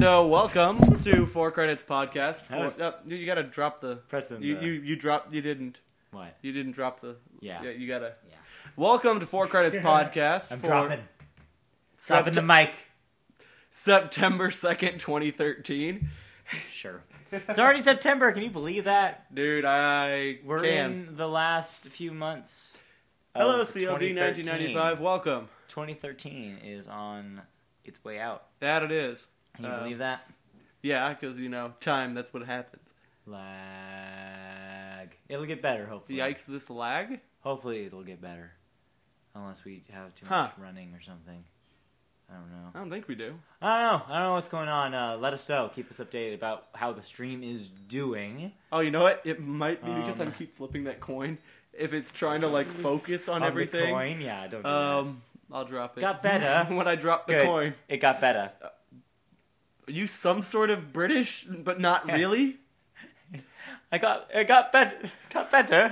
welcome to Four Credits Podcast. You gotta drop the. Pressing you dropped. You didn't. What? You didn't drop the. Yeah. You gotta. Yeah. Welcome to Four Credits Podcast. I'm dropping. Dropping the mic. September 2nd, 2013. Sure. It's already September. Can you believe that? Dude, We're in the last few months. Hello, CLD 1995. Welcome. 2013 is on its way out. That it is. Can you believe that? Yeah, because, time, that's what happens. Lag. It'll get better, hopefully. Yikes, this lag? Hopefully it'll get better. Unless we have too much running or something. I don't know. I don't think we do. I don't know what's going on. Let us know. Keep us updated about how the stream is doing. Oh, you know what? It might be because I keep flipping that coin. If it's trying to, focus on everything. The coin? Yeah, don't do that. I'll drop it. Got better. When I drop the coin. It got better. Are you some sort of British, but not really? It got better. Got better.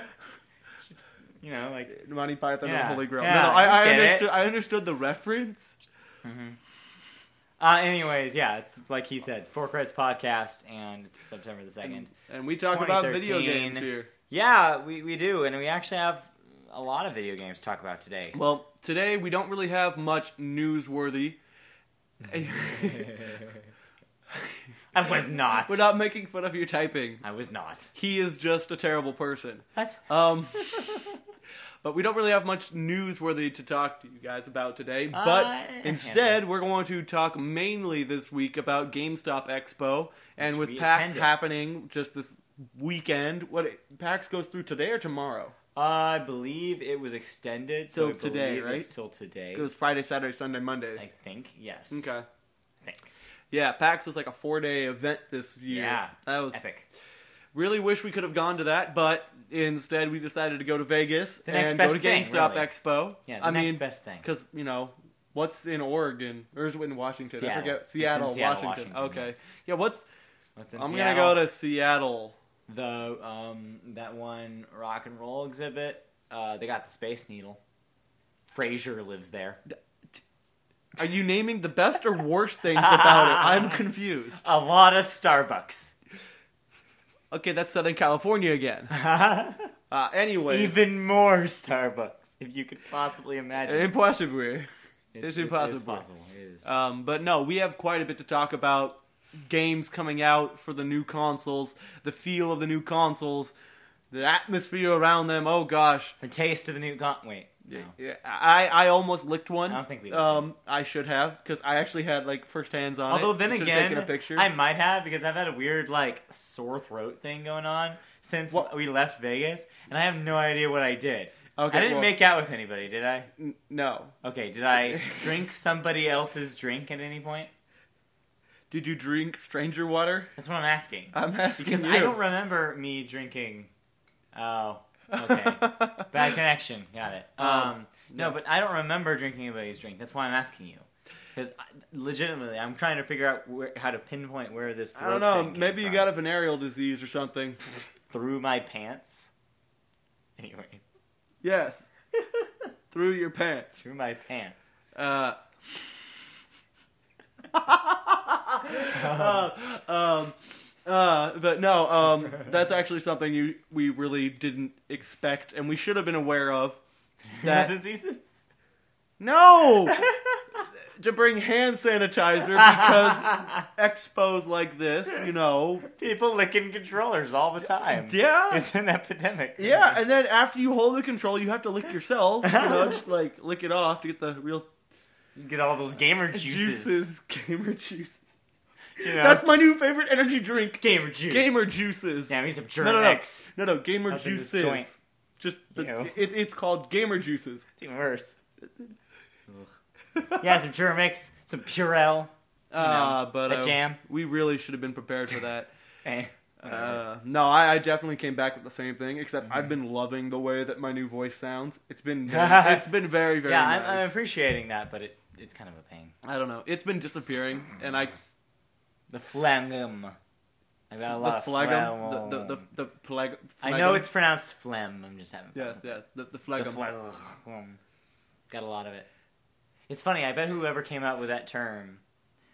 Monty Python and the Holy Grail. Yeah, I understood the reference. Mm-hmm. Anyways, yeah, it's like he said, Four Credits Podcast, and it's September the 2nd. And we talk about video games here. Yeah, we do, and we actually have a lot of video games to talk about today. Well, today we don't really have much newsworthy. I was not. We're not making fun of your typing. I was not. He is just a terrible person. What? But we don't really have much newsworthy to talk to you guys about today. But instead, we're going to talk mainly this week about GameStop Expo. And with PAX happening just this weekend, PAX goes through today or tomorrow? I believe it was extended. So today, right? It's till today. It was Friday, Saturday, Sunday, Monday. I think, yes. Okay. I think. Yeah, PAX was like a 4-day event this year. Yeah, that was epic. Really wish we could have gone to that, but instead we decided to go to Vegas and go to GameStop Expo. Yeah, the next best thing. Because, what's in Oregon? Or is it in Washington? Seattle. I forget. Seattle, Washington. Okay. Yes. Yeah, what's in I'm Seattle? going to go to Seattle. The that one rock and roll exhibit, they got the Space Needle. Frasier lives there. Are you naming the best or worst things about it? I'm confused. A lot of Starbucks. Okay, that's Southern California again. Anyways. Even more Starbucks, if you could possibly imagine. Impossible. It's impossible. It's possible. It is. But no, we have quite a bit to talk about. Games coming out for the new consoles, the feel of the new consoles, the atmosphere around them. Oh gosh, the taste of the new Wait, no. Yeah, I almost licked one. I don't think we. I should have because I actually had first hands on it. Although then again, taken a picture. I might have because I've had a weird sore throat thing going on since we left Vegas, and I have no idea what I did. Okay, I didn't make out with anybody, did I? No. Okay, did I drink somebody else's drink at any point? Did you drink stranger water? That's what I'm asking. I'm asking because I don't remember me drinking. Oh, okay. Bad connection. Got it. No, but I don't remember drinking anybody's drink. That's why I'm asking you. Because legitimately, I'm trying to figure out how to pinpoint where this. I don't know. Maybe you got a venereal disease or something. Through my pants. Anyways. Yes. Through your pants. Through my pants. But no, that's actually something we really didn't expect, and we should have been aware of. That diseases? No! To bring hand sanitizer because expos like this, people licking controllers all the time. Yeah. It's an epidemic. Yeah, and then after you hold the control, you have to lick yourself. Just lick it off to get the real... Get all those gamer juices. Gamer juices. That's my new favorite energy drink. Gamer juice. Gamer juices. Damn, he's some Germ-X. No, gamer juices. Just it's called gamer juices. It's even worse. Yeah, some Germ-X, some Purell. But a jam. We really should have been prepared for that. No, I definitely came back with the same thing. Except I've been loving the way that my new voice sounds. It's been very, very nice. Yeah, I'm appreciating that, but it's kind of a pain. I don't know. It's been disappearing, and the phlegm. I got a lot of phlegm. The phlegm. I know it's pronounced phlegm. I'm just having fun. Yes. The phlegm. Got a lot of it. It's funny. I bet whoever came out with that term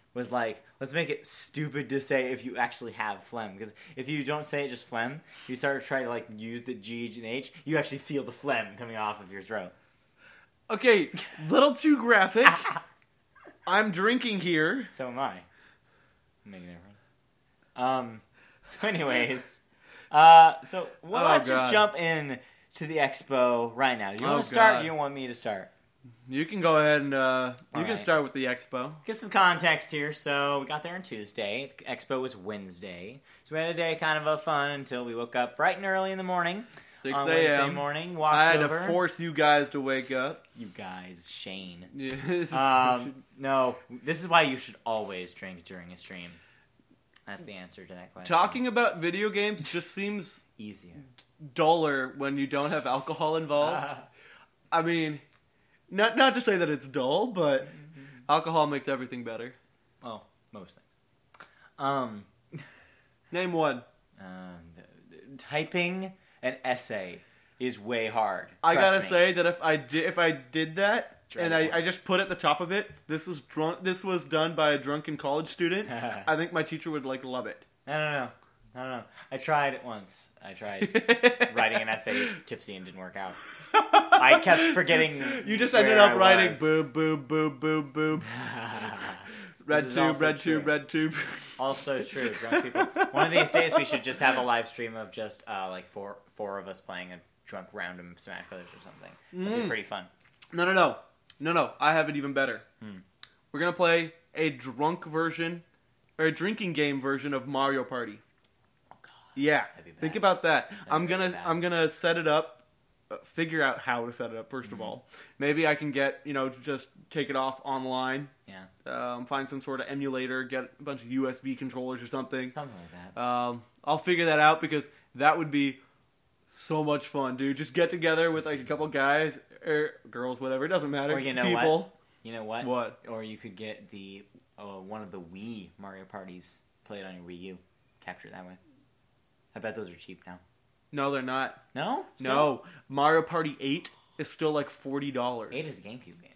was like, let's make it stupid to say if you actually have phlegm. Because if you don't say it just phlegm, you start to try to like use the G and H, you actually feel the phlegm coming off of your throat. Okay, little too graphic. I'm drinking here. So am I. Making a difference. So anyways, let's just jump in to the expo right now. Do you want to start? Or do you want me to start? You can go ahead and you can start with the expo. Get some context here. So we got there on Tuesday. The expo was Wednesday. So we had a day kind of a fun until we woke up bright and early in the morning. 6 a.m. Wednesday morning. Walked I had over. to force you guys to wake up. You guys, Shane. Yeah, no, this is why you should always drink during a stream. That's the answer to that question. Talking about video games just seems easier, duller when you don't have alcohol involved. I mean, not to say that it's dull, but alcohol makes everything better. Well, most things. Name one. Typing an essay is way hard. I gotta say that if I did that and I just put at the top of it, this was done by a drunken college student, I think my teacher would love it. I don't know. I tried it once. I tried writing an essay tipsy and didn't work out. I kept forgetting. You just ended up writing boob, boob, boob, boob, boob. Red tube. Also true, drunk people. One of these days we should just have a live stream of just four of us playing a drunk random Smash Brothers or something. That'd be pretty fun. No. I have it even better. We're gonna play a drunk version or a drinking game version of Mario Party. Oh God. Yeah. Think about that. I'm gonna set it up. Figure out how to set it up first of all. Maybe I can get just take it off online. Yeah. Find some sort of emulator. Get a bunch of USB controllers or something. Something like that. I'll figure that out because that would be so much fun, dude. Just get together with a couple guys or girls, whatever. It doesn't matter. Or you know people. What? You know what? What? Or you could get the one of the Wii Mario Parties played on your Wii U. Capture it that way. I bet those are cheap now. No, they're not. No? Still? No. Mario Party 8 is still like $40. 8 is a GameCube game. Right?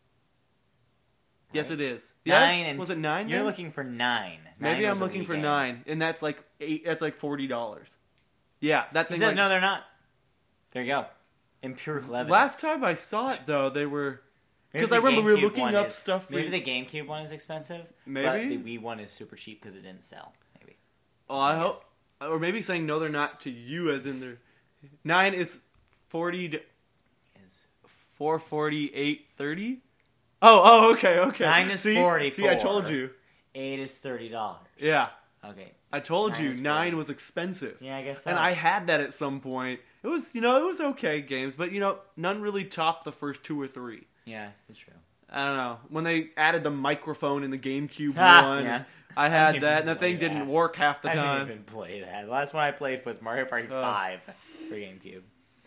Yes, it is. 9 yes? And was it 9? You're looking for 9. Maybe I'm looking for 9, and that's like $8. That's like $40. Yeah, that thing. He says no, they're not. There you go. Empirical evidence. Last time I saw it, though, they were because I remember we were looking up stuff. Maybe the GameCube one is expensive. Maybe but the Wii one is super cheap because it didn't sell. Maybe. Oh, I hope. Or maybe saying no, they're not to you, as in they're 9 is 40. Is 440, 830? Oh, okay. 9 is 44. See, I told you. 8 is $30. Yeah. Okay. I told you 9 was expensive. Yeah, I guess so. And I had that at some point. It was, it was okay games, but none really topped the first 2 or 3. Yeah, it's true. I don't know. When they added the microphone in the GameCube one, yeah. I had that, and the thing didn't work half the time. I didn't even play that. The last one I played was Mario Party 5 for GameCube.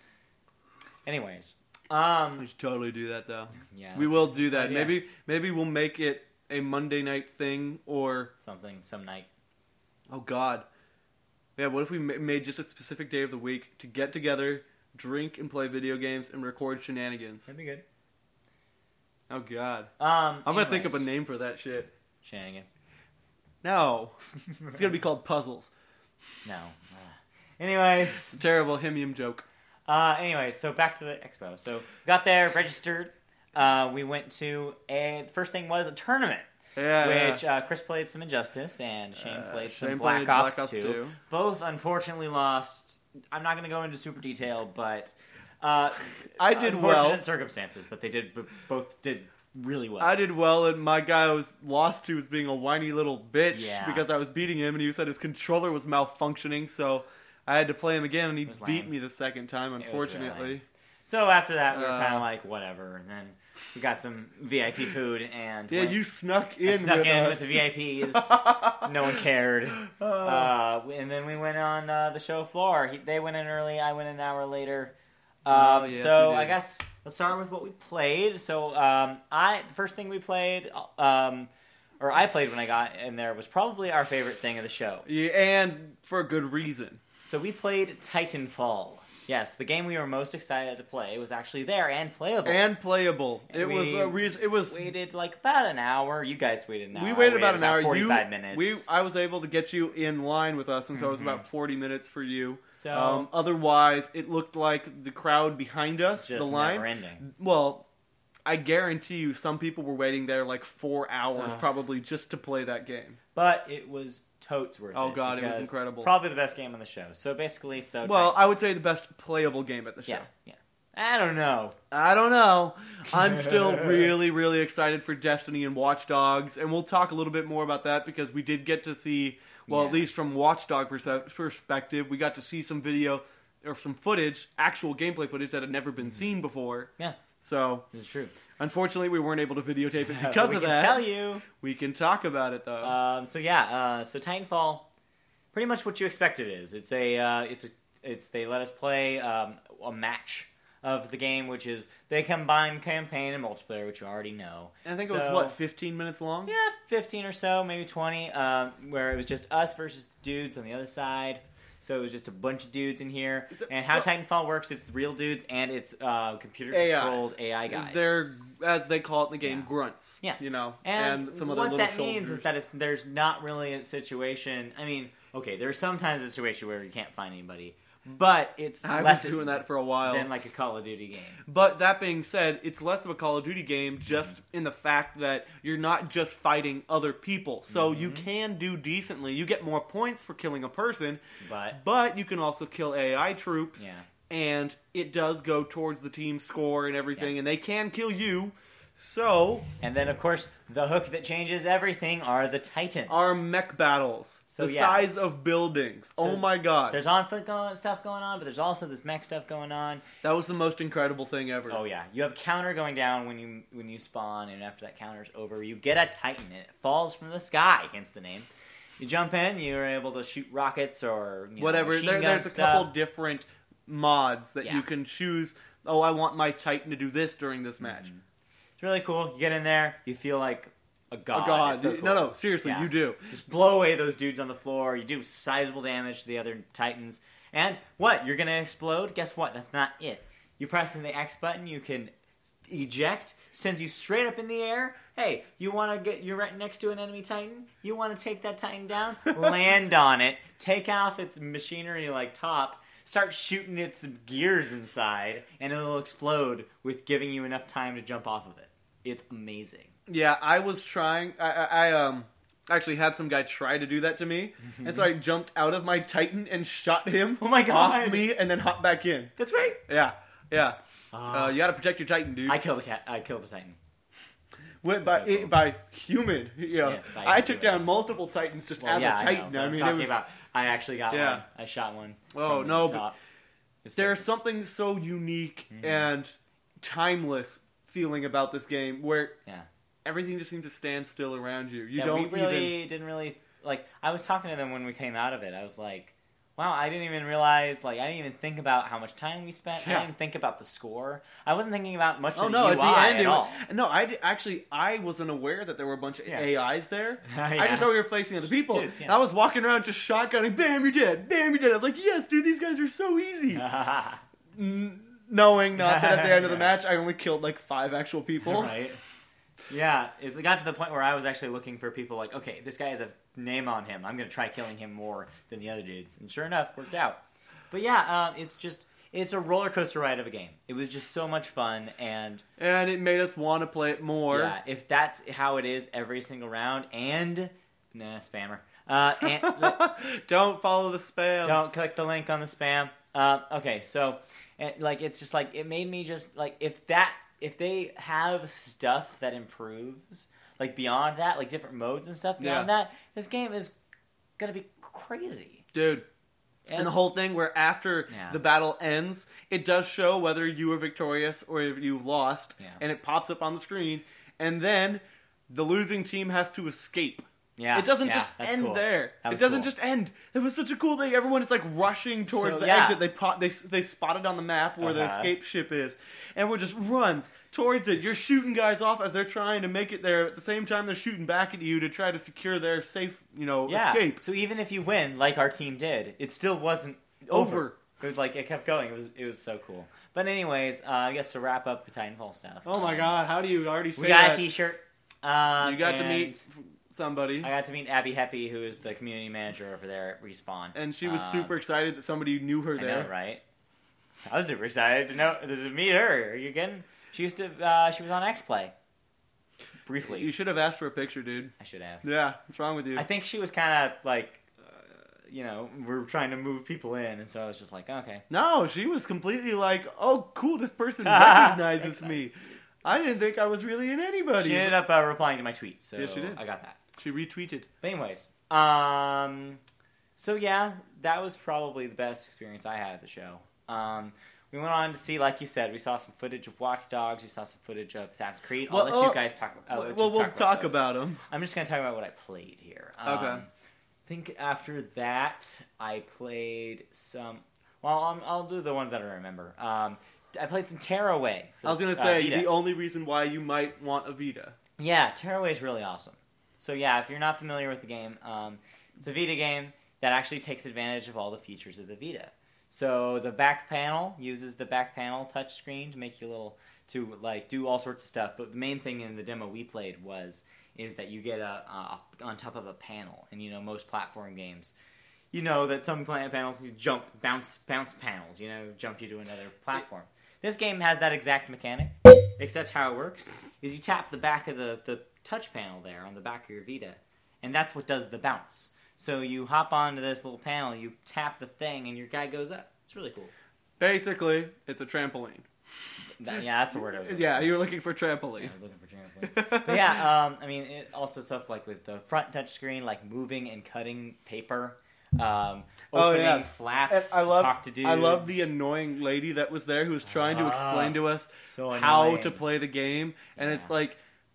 Anyways. We should totally do that, though. Yeah, we will do that. Maybe we'll make it a Monday night thing, or... some night. Oh, God. Yeah, what if we made just a specific day of the week to get together, drink and play video games, and record shenanigans? That'd be good. Oh, God. I'm going to think of a name for that shit. Shenanigans. No. It's going to be called Puzzles. No. Anyways. It's a terrible Himium joke. Anyway, so back to the expo. So, got there, registered. We went to the first thing was a tournament. Yeah, which Chris played some Injustice, and Shane played some Black Ops 2. Both, unfortunately, lost. I'm not going to go into super detail, but... I did well. Unfortunate circumstances, but both did really well. I did well, and my guy I was lost to was being a whiny little bitch because I was beating him, and he said his controller was malfunctioning, so I had to play him again, and he beat me the second time, unfortunately. Really so after that, we were kind of like, whatever, and then we got some VIP food, and... Yeah, you snuck in with the VIPs. No one cared. And then we went on the show floor. They went in early, I went an hour later. Yes, so I guess let's start with what we played. So the first thing we played, or I played when I got in there, was probably our favorite thing of the show. Yeah, and for a good reason. So we played Titanfall. Yes, the game we were most excited to play was actually there and playable. It was waited like about an hour. You guys waited an hour. We waited about an hour. 45 minutes. I was able to get you in line with us, and so it was about 40 minutes for you. So otherwise, it looked like the crowd behind us, just the line, never ending. Well, I guarantee you, some people were waiting there like 4 hours probably just to play that game. But it was totes worth it. Oh god, it was incredible. Probably the best game on the show. So basically, I would say the best playable game at the show. Yeah. I don't know. I'm still really, really excited for Destiny and Watch Dogs, and we'll talk a little bit more about that because we did get to see, at least from Watch Dog perspective, we got to see some video or some footage, actual gameplay footage that had never been seen before. Yeah. So it's true. Unfortunately, we weren't able to videotape it because of that. We can tell you. We can talk about it though. So Titanfall, pretty much what you expect it is. They let us play a match of the game, which is they combine campaign and multiplayer, which you already know. And I think it was 15 minutes long? Yeah, 15 or so, maybe 20, where it was just us versus dudes on the other side. So it was just a bunch of dudes in here. And how Titanfall works, it's real dudes and it's computer-controlled AI guys. They're, as they call it in the game, grunts. Yeah. And some other little what that soldiers. means is that there's not really a situation... I mean, okay, there's sometimes a situation where you can't find anybody. But it's less doing that for a while than like a Call of Duty game. But that being said, it's less of a Call of Duty game just in the fact that you're not just fighting other people. So you can do decently. You get more points for killing a person, but you can also kill AI troops. Yeah. And it does go towards the team score and everything, and they can kill you. So... And then, of course, the hook that changes everything are the Titans. Our mech battles. Size of buildings. So my god. There's on-foot stuff going on, but there's also this mech stuff going on. That was the most incredible thing ever. Oh, yeah. You have a counter going down when you spawn, and after that counter's over, you get a Titan, and it falls from the sky, hence the name. You jump in, you're able to shoot rockets or whatever. There's a couple different mods that you can choose. Oh, I want my Titan to do this during this match. It's really cool. You get in there, you feel like a god. It's so cool. No, seriously, you do. Just blow away those dudes on the floor. You do sizable damage to the other Titans. And what? You're going to explode? Guess what? That's not it. You press the X button, you can eject, sends you straight up in the air. Hey, you're right next to an enemy Titan? You want to take that Titan down? Land on it, take off its machinery like top, start shooting its gears inside, and it'll explode with giving you enough time to jump off of it. It's amazing. Yeah, I was trying. I actually had some guy try to do that to me, and so I jumped out of my Titan and shot him. Oh my god! Off me, and then hopped back in. That's right. Yeah. You got to protect your Titan, dude. I killed the Titan. By human. Yes, I took down multiple Titans just as a Titan. I actually got one. I shot one. Oh no! But there's something so unique and timeless feeling about this game where everything just seems to stand still around you. Didn't really like. I was talking to them when we came out of it. I was like, wow, I didn't even realize. Like, I didn't even think about how much time we spent. I didn't even think about the score. I wasn't thinking about much of the UI at all. No, I wasn't aware that there were a bunch of AIs there. I just thought we were facing other people. Dude, I was walking around just shotgunning. Bam, you're dead. Bam, you're dead. I was like, yes, dude, these guys are so easy. Knowing not that at the end of the match, I only killed like 5 actual people. Right. Yeah, it got to the point where I was actually looking for people like, okay, this guy has a name on him. I'm going to try killing him more than the other dudes. And sure enough, worked out. But yeah, it's a roller coaster ride of a game. It was just so much fun. And it made us want to play it more. Yeah, if that's how it is every single round. And, spammer. Don't follow the spam. Don't click the link on the spam. Okay, so, it's just like, it made me just, like, if they have stuff that improves, like beyond that, like different modes and stuff beyond that, this game is gonna be crazy. Dude. And the whole thing where after the battle ends, it does show whether you were victorious or if you lost, and it pops up on the screen, and then the losing team has to escape. Yeah, it doesn't just end there. It doesn't just end. It was such a cool thing. Everyone is like rushing towards the exit. They spotted on the map where the escape ship is. Everyone just runs towards it. You're shooting guys off as they're trying to make it there. At the same time, they're shooting back at you to try to secure their safe, escape. So even if you win, like our team did, it still wasn't over. It was like it kept going. It was so cool. But anyways, I guess to wrap up the Titanfall stuff. Oh my god! How do you already say we got that? a T-shirt. You got to meet somebody. I got to meet Abby Heppy, who is the community manager over there at Respawn, and she was super excited that somebody knew her there. I know, right? I was super excited to meet her. Are you kidding? She used to. She was on X-Play. Briefly. You should have asked for a picture, dude. I should have. Yeah, what's wrong with you? I think she was kind of like, we're trying to move people in, and so I was just like, okay. No, she was completely like, oh, cool, this person recognizes me. I didn't think I was really in anybody. She ended up replying to my tweet, so yes, she did. I got that. She retweeted. But anyways, so yeah, that was probably the best experience I had at the show. We went on to see, like you said, we saw some footage of Watch Dogs. We saw some footage of Assassin's Creed. I'll let you guys talk. We'll talk about them. I'm just going to talk about what I played here. Okay. I think after that, I played some. Well, I'll do the ones that I remember. I played some Tearaway. I was going to say the only reason why you might want a Vita. Yeah, Tearaway is really awesome. So yeah, if you're not familiar with the game, it's a Vita game that actually takes advantage of all the features of the Vita. So the back panel uses the back panel touchscreen to make you do all sorts of stuff. But the main thing in the demo we played is that you get on top of a panel. And most platform games, that some panels can bounce panels. Jump you to another platform. This game has that exact mechanic, except how it works is you tap the back of the touch panel there on the back of your Vita, and that's what does the bounce. So you hop onto this little panel, you tap the thing, and your guy goes up. It's really cool. Basically, it's a trampoline. That's the word I was looking for. Yeah, you were looking for trampoline. I was looking for trampoline. But yeah, it also stuff like with the front touchscreen, like moving and cutting paper, opening flaps to talk to dudes. I love the annoying lady that was there who was trying to explain to us how to play the game. And it's like,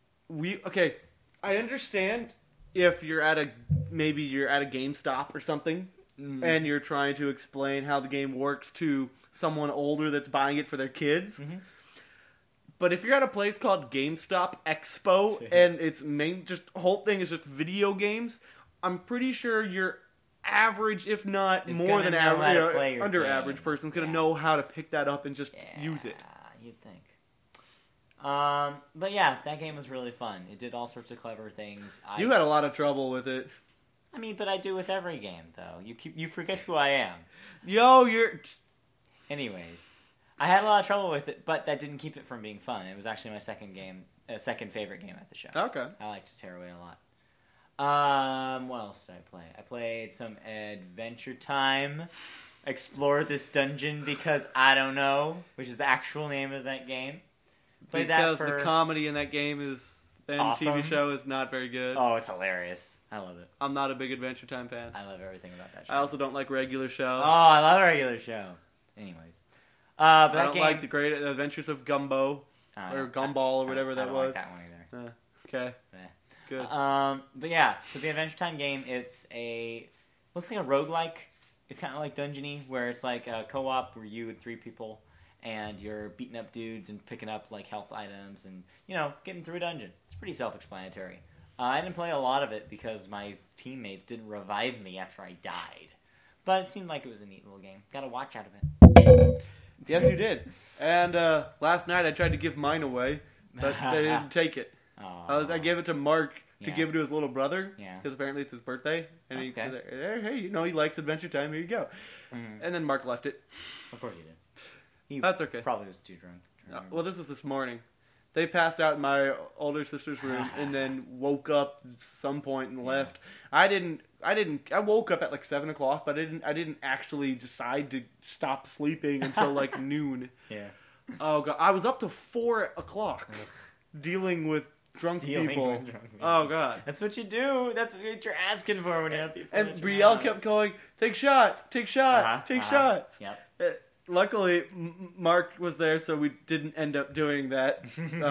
I understand if you're at a GameStop or something, and you're trying to explain how the game works to someone older that's buying it for their kids. Mm-hmm. But if you're at a place called GameStop Expo and its whole thing is just video games, I'm pretty sure your average, if not more than average, under average person's gonna know how to pick that up and just use it. You'd think. But yeah, that game was really fun. It did all sorts of clever things. You had a lot of trouble with it. But I do with every game, though. You forget who I am. Anyways, I had a lot of trouble with it, but that didn't keep it from being fun. It was actually my second favorite game at the show. Okay. I liked Tearaway a lot. What else did I play? I played some Adventure Time. Explore this dungeon because I don't know, which is the actual name of that game. Because the comedy in that game awesome. TV show is not very good. Oh, it's hilarious. I love it. I'm not a big Adventure Time fan. I love everything about that show. I also don't like Regular Show. Oh, I love Regular Show. Anyways. But I don't like the Great Adventures of Gumbo. Or Gumball or whatever that was. I don't like that one either. Okay. Good. But yeah, so the Adventure Time game, looks like a roguelike. It's kind of like Dungeon-y, where it's like a co-op where you and 3 people, and you're beating up dudes and picking up like health items and, getting through a dungeon. It's pretty self-explanatory. I didn't play a lot of it because my teammates didn't revive me after I died. But it seemed like it was a neat little game. Got a watch out of it. Yes, you did. And last night I tried to give mine away, but they didn't take it. I gave it to Mark to give it to his little brother, because apparently it's his birthday. And he said, hey, he likes Adventure Time, here you go. Mm-hmm. And then Mark left it. Of course he did. That's okay. Probably was too drunk. Well, this was this morning. They passed out in my older sister's room and then woke up at some point and left. I woke up at like 7 o'clock, but I didn't actually decide to stop sleeping until like noon. Yeah. Oh god, I was up to 4 o'clock dealing with drunk people. Oh god. That's what you do. That's what you're asking for when you have people. And Brielle kept going, take shots, take shots, take shots. Yep. Luckily, Mark was there, so we didn't end up doing that.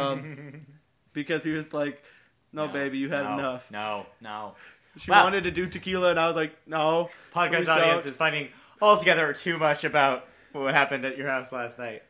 Because he was like, no, baby, you had enough. No. She wanted to do tequila, and I was like, no. Podcast audience is finding altogether too much about what happened at your house last night.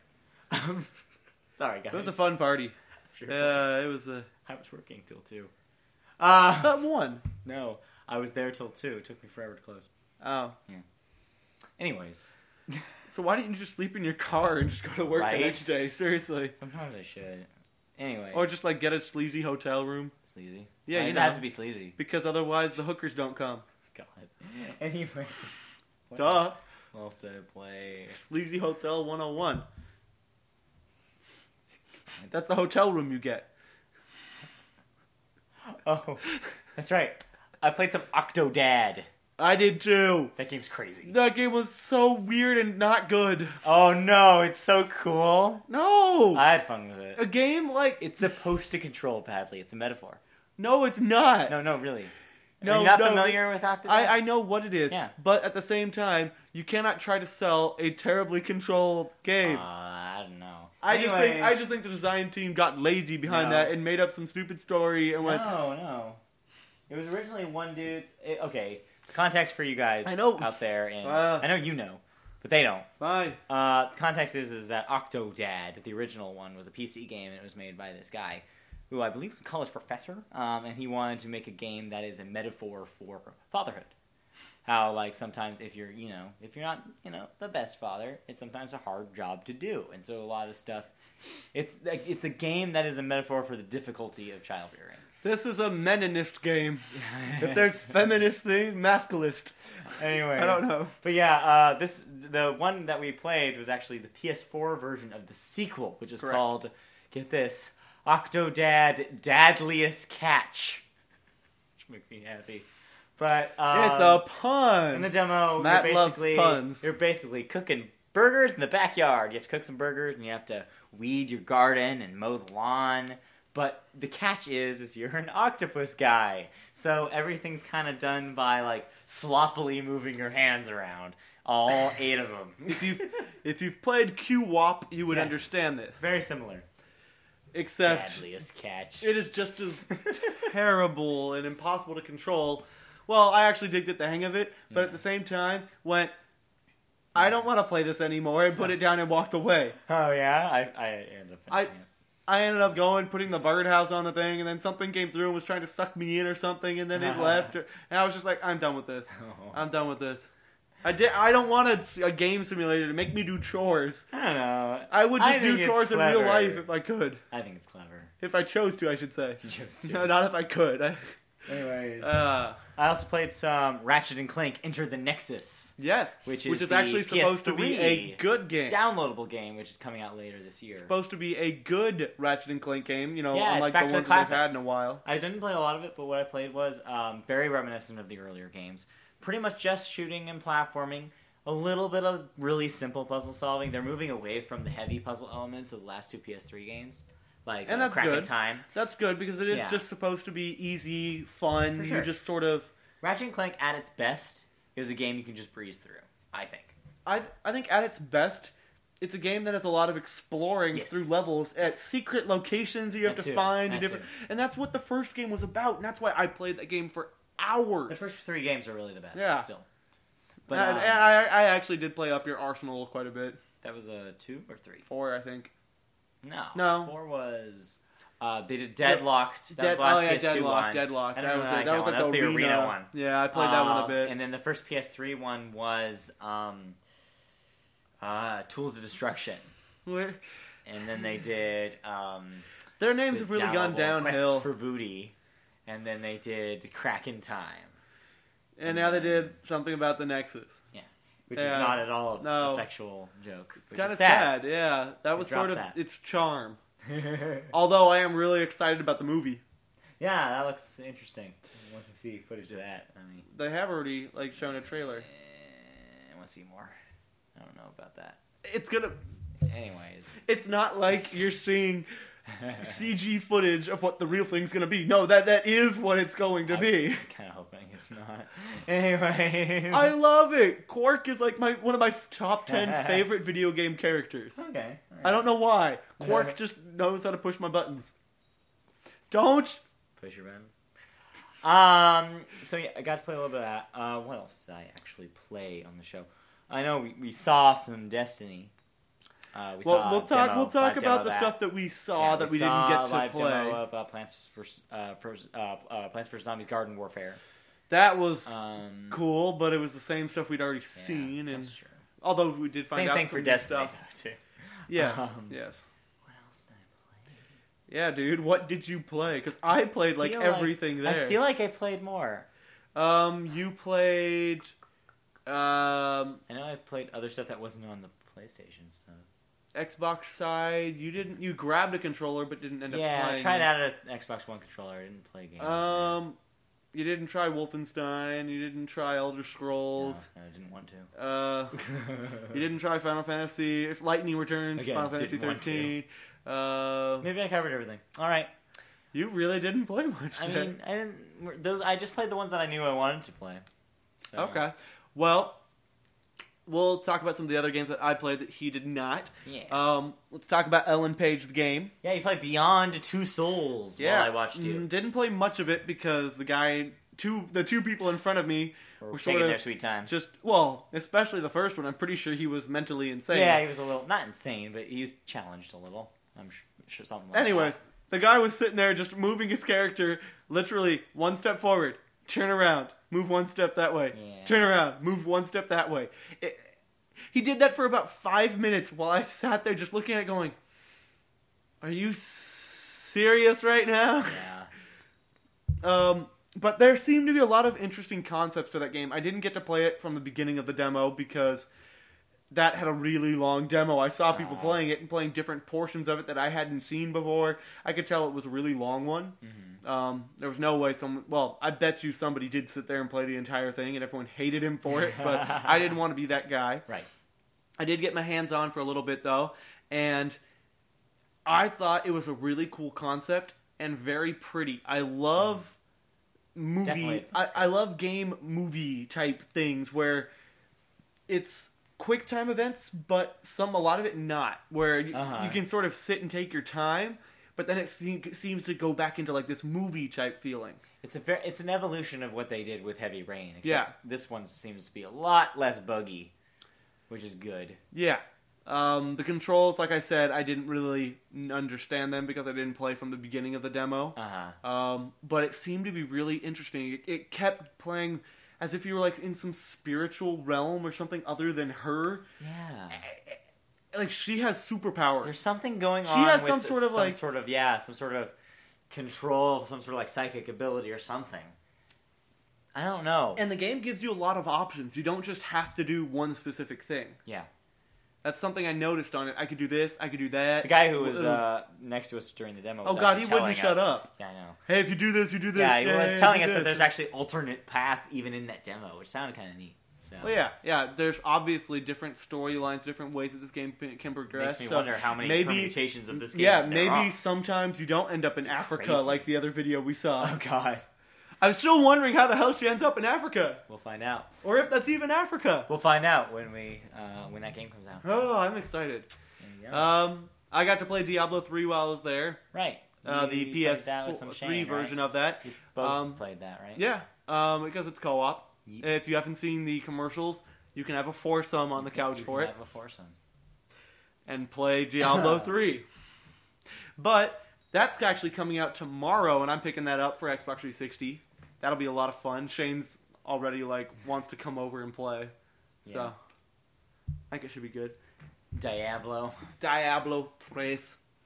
Sorry, guys. It was a fun party. Sure it was a... I was working till 2. That one. No, I was there till 2. It took me forever to close. Oh. Yeah. Anyways. So why didn't you just sleep in your car and just go to work the next day? Seriously. Sometimes I should. Anyway. Or just, like, get a sleazy hotel room. Sleazy? Yeah, Why does it have to be sleazy? Because otherwise the hookers don't come. God. Anyway. Duh. What else did I play? Sleazy Hotel 101. That's the hotel room you get. Oh, that's right. I played some Octodad. I did too. That game's crazy. That game was so weird and not good. Oh no, it's so cool. No! I had fun with it. A game like... It's supposed to control badly. It's a metaphor. No, it's not. No, really. No, Are you not familiar with Octodad? I know what it is. Yeah. But at the same time, you cannot try to sell a terribly controlled game. I don't know. I just think the design team got lazy behind that and made up some stupid story and went... No. It was originally one dude's... Okay, context for you guys out there. And I know you know, but they don't. Fine. Context is that Octodad, the original one, was a PC game, and it was made by this guy, who I believe was a college professor, and he wanted to make a game that is a metaphor for fatherhood. How, like, sometimes if you're not, the best father, it's sometimes a hard job to do. And so a lot of stuff, it's a game that is a metaphor for the difficulty of child rearing. This is a meninist game. If there's feminist things, masculist. Anyways. I don't know. But yeah, the one that we played was actually the PS4 version of the sequel, which is called, get this, Octodad Dadliest Catch. Which makes me happy. But it's a pun. In the demo, Matt loves puns. You're basically cooking burgers in the backyard. You have to cook some burgers, and you have to weed your garden and mow the lawn. But the catch is you're an octopus guy. So everything's kind of done by, like, sloppily moving your hands around. All 8 of them. If you've played QWOP, you would understand this. Very similar. Except Deadliest catch. It is just as terrible and impossible to control. Well, I actually did get the hang of it, but at the same time went, I don't want to play this anymore, and put it down and walked away. Oh, yeah? I ended up... I ended up going, putting the birdhouse on the thing, and then something came through and was trying to suck me in or something, and then it left. And I was just like, I'm done with this. I'm done with this. I don't want a game simulator to make me do chores. I don't know. I would just do chores in real life if I could. I think it's clever. If I chose to, I should say. You chose to. No, not if I could. Anyways. I also played some Ratchet & Clank Enter the Nexus. Yes. Which is actually supposed PS3 to be a good game. Downloadable game, which is coming out later this year. Supposed to be a good Ratchet & Clank game, unlike the ones that they've had in a while. I didn't play a lot of it, but what I played was very reminiscent of the earlier games. Pretty much just shooting and platforming. A little bit of really simple puzzle solving. They're moving away from the heavy puzzle elements of the last 2 PS3 games. And that's good. Time. That's good because it is just supposed to be easy, fun. Sure. You just sort of... Ratchet & Clank at its best is a game you can just breeze through, I think. I think at its best, it's a game that has a lot of exploring through levels at secret locations that you have to find. And that's what the first game was about, and that's why I played that game for hours. The first 3 games are really the best, still. But I actually did play Up Your Arsenal quite a bit. That was a 2 or 3? 4, I think. No. 4 was... they did Deadlocked. That was the last PS2 one. Deadlocked. That was like the arena one. Yeah, I played that one a bit. And then the first PS3 one was Tools of Destruction. Where? And then they did... their names have really gone downhill. Quest for Booty. And then they did Crack in Time. And now they did something about the Nexus. Yeah. Which is not at all a sexual joke. It's kind of sad, yeah. That was sort of its charm. Although I am really excited about the movie. Yeah, that looks interesting. Once we see footage of that, they have already shown a trailer. I want to see more. I don't know about that. It's gonna. Anyways, it's not like you're seeing CG footage of what the real thing's gonna be. No, that is what it's going to be. I'm kind of hoping it's not. Anyways, I love it. Quark is like one of my top 10 favorite video game characters. Okay, right. I don't know why. Quark just knows how to push my buttons. Don't push your buttons. So yeah, I got to play a little bit of that. What else did I actually play on the show? I know we saw some Destiny. We'll talk about the stuff that we saw that we didn't get to play. Demo of Plants vs. Zombies Garden Warfare. That was cool, but it was the same stuff we'd already seen. That's true. Although we did find out some for Destiny stuff. too. Yes, yes. What else did I play? Yeah, dude. What did you play? Because I played everything there. I feel like I played more. You played. I know I played other stuff that wasn't on the PlayStation stuff. Xbox side, you didn't. You grabbed a controller, but didn't end up playing. Yeah, I tried out an Xbox One controller. I didn't play games. You didn't try Wolfenstein. You didn't try Elder Scrolls. No, I didn't want to. You didn't try Final Fantasy. If Lightning Returns, Again, Final Fantasy 13. Maybe I covered everything. All right. You really didn't play much. I mean, I didn't. Those. I just played the ones that I knew I wanted to play. So. Okay. Well, we'll talk about some of the other games that I played that he did not. Yeah. Let's talk about Ellen Page, the game. Yeah, you played Beyond Two Souls while I watched you. Didn't play much of it because the two people in front of me were taking sort of their sweet time. Especially the first one. I'm pretty sure he was mentally insane. Yeah, he was a little, not insane, but he was challenged a little. I'm sure something like that. Anyways, the guy was sitting there just moving his character literally one step forward, turn around, move one step that way, turn around, move one step that way. He did that for about 5 minutes while I sat there just looking at it going, are you serious right now? Yeah. But there seemed to be a lot of interesting concepts for that game. I didn't get to play it from the beginning of the demo because that had a really long demo. I saw people playing it and playing different portions of it that I hadn't seen before. I could tell it was a really long one. Mm-hmm. There was no way I bet you somebody did sit there and play the entire thing and everyone hated him for it, but I didn't want to be that guy. Right. I did get my hands on for a little bit though, and I thought it was a really cool concept and very pretty. I love I love game movie type things where it's quick time events, but a lot of it not, where you can sort of sit and take your time, but then it seems to go back into like this movie type feeling. It's an evolution of what they did with Heavy Rain, except this one seems to be a lot less buggy, which is good. Yeah. The controls, like I said, I didn't really understand them because I didn't play from the beginning of the demo. But it seemed to be really interesting. It kept playing as if you were like in some spiritual realm or something other than her. Yeah. Like she has superpowers. There's something going on. She has with some sort of control, some sort of like psychic ability or something. I don't know. And the game gives you a lot of options. You don't just have to do one specific thing. Yeah. That's something I noticed on it. I could do this, I could do that. The guy who was next to us during the demo was he wouldn't shut up. Yeah, I know. Hey, if you do this, you do this. Yeah, he was telling us that there's actually alternate paths even in that demo, which sounded kind of neat. So. Well, yeah. There's obviously different storylines, different ways that this game can progress. Makes me wonder how many permutations of this game there maybe are. Sometimes you don't end up in Africa like the other video we saw. Oh, God. I'm still wondering how the hell she ends up in Africa. We'll find out. Or if that's even Africa. We'll find out when that game comes out. Oh, I'm excited. I got to play Diablo 3 while I was there. Right. The PS3 version of that. You both played that, right? Yeah, because it's co-op. Yep. If you haven't seen the commercials, you can have a foursome on the couch for it. Have a foursome. And play Diablo 3. But that's actually coming out tomorrow, and I'm picking that up for Xbox 360. That'll be a lot of fun. Shane's already wants to come over and play. So I think it should be good. Diablo 3.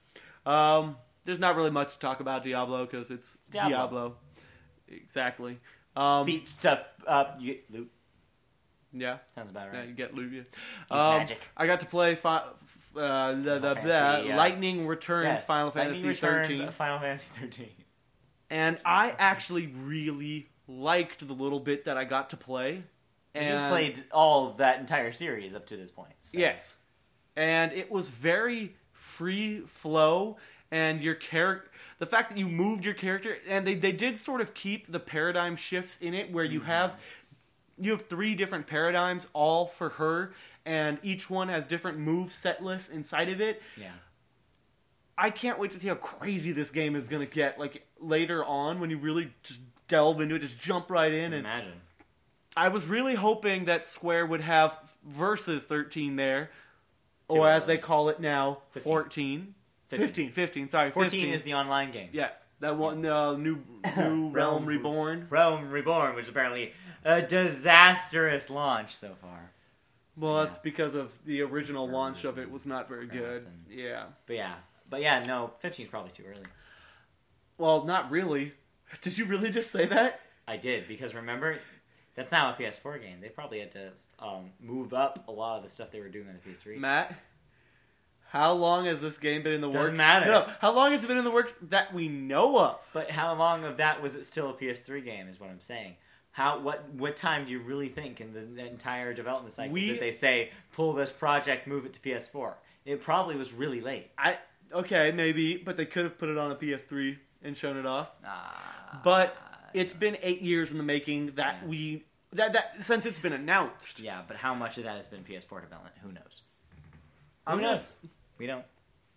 There's not really much to talk about Diablo because it's Diablo. Exactly. Beat stuff up, you get loot. Yeah. Sounds about right. Yeah, you get loot. Yeah. Magic. I got to play Lightning Returns Final Fantasy 13. Final Fantasy 13. And I actually really liked the little bit that I got to play. And you played all of that entire series up to this point. So. Yes. And it was very free flow, and your character... The fact that you moved your character... And they did sort of keep the paradigm shifts in it, where you have 3 different paradigms, all for her, and each one has different move set lists inside of it. Yeah. I can't wait to see how crazy this game is going to get, later on, when you really just delve into it, just jump right in. Imagine. I was really hoping that Square would have Versus 13 there, or as they call it now, 14. 15, sorry. 14 is the online game. Yes. That one, new Realm Reborn. Realm Reborn, which is apparently a disastrous launch so far. Well, that's because of the original launch of it was not very good. Yeah. But yeah, no, 15 is probably too early. Well, not really. Did you really just say that? I did, because remember, that's now a PS4 game. They probably had to move up a lot of the stuff they were doing on the PS3. Matt, how long has this game been in the works? Doesn't matter. No, how long has it been in the works that we know of? But how long of that was it still a PS3 game is what I'm saying. What time do you really think in the entire development cycle did they say, pull this project, move it to PS4? It probably was really late. Okay, maybe, but they could have put it on a PS3 and shown it off. But it's been 8 years in the making that since it's been announced. Yeah, but how much of that has been PS4 development? Who knows? Who knows? We don't.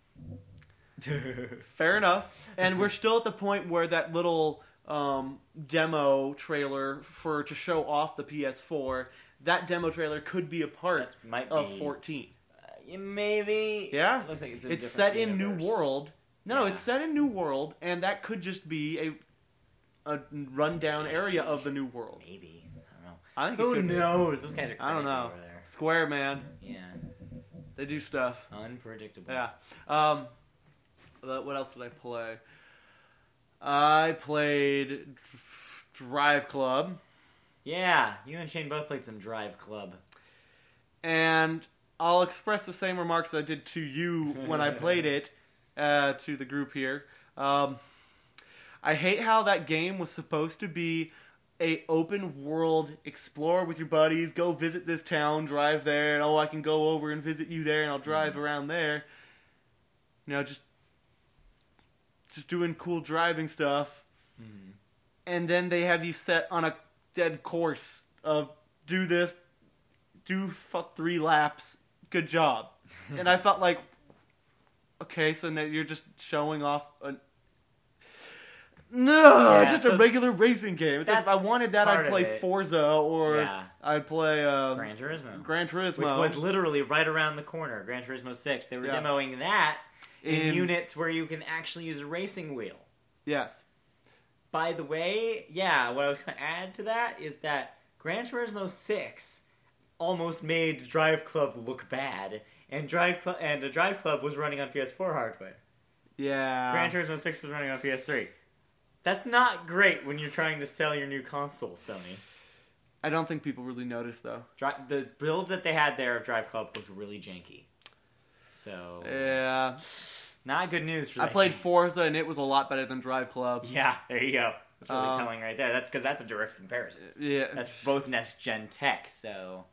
Fair enough. And we're still at the point where that little demo trailer to show off the PS4, that demo trailer could be a part of 14. Maybe. Yeah. It looks like it's set in New World. No, it's set in New World, and that could just be a rundown area of the New World. Maybe. I don't know. Who knows? Those guys are crazy I don't know. over there. Square, man. Yeah. They do stuff. Unpredictable. Yeah. What else did I play? I played Drive Club. Yeah, you and Shane both played some Drive Club. And I'll express the same remarks I did to you when I played it, to the group here. I hate how that game was supposed to be a open world, explore with your buddies, go visit this town, drive there, and I can go over and visit you there, and I'll drive around there. You know, just doing cool driving stuff. Mm-hmm. And then they have you set on a dead course of do this, do 3 laps, good job. And I felt like, okay, so now you're just showing off a regular racing game. It's like if I wanted that, I'd play Forza or I'd play Gran Turismo. Which was literally right around the corner. Gran Turismo 6. They were demoing that in units where you can actually use a racing wheel. Yes. By the way, what I was going to add to that is that Gran Turismo 6 almost made Drive Club look bad, and Drive Club was running on PS4 hardware. Yeah. Gran Turismo 6 was running on PS3. That's not great when you're trying to sell your new console, Sony. I don't think people really noticed, though. The build that they had there of Drive Club looked really janky. So... yeah. Not good news for that. I played Forza, and it was a lot better than Drive Club. Yeah, there you go. That's really telling right there. That's because that's a direct comparison. Yeah. That's both next-gen tech, so...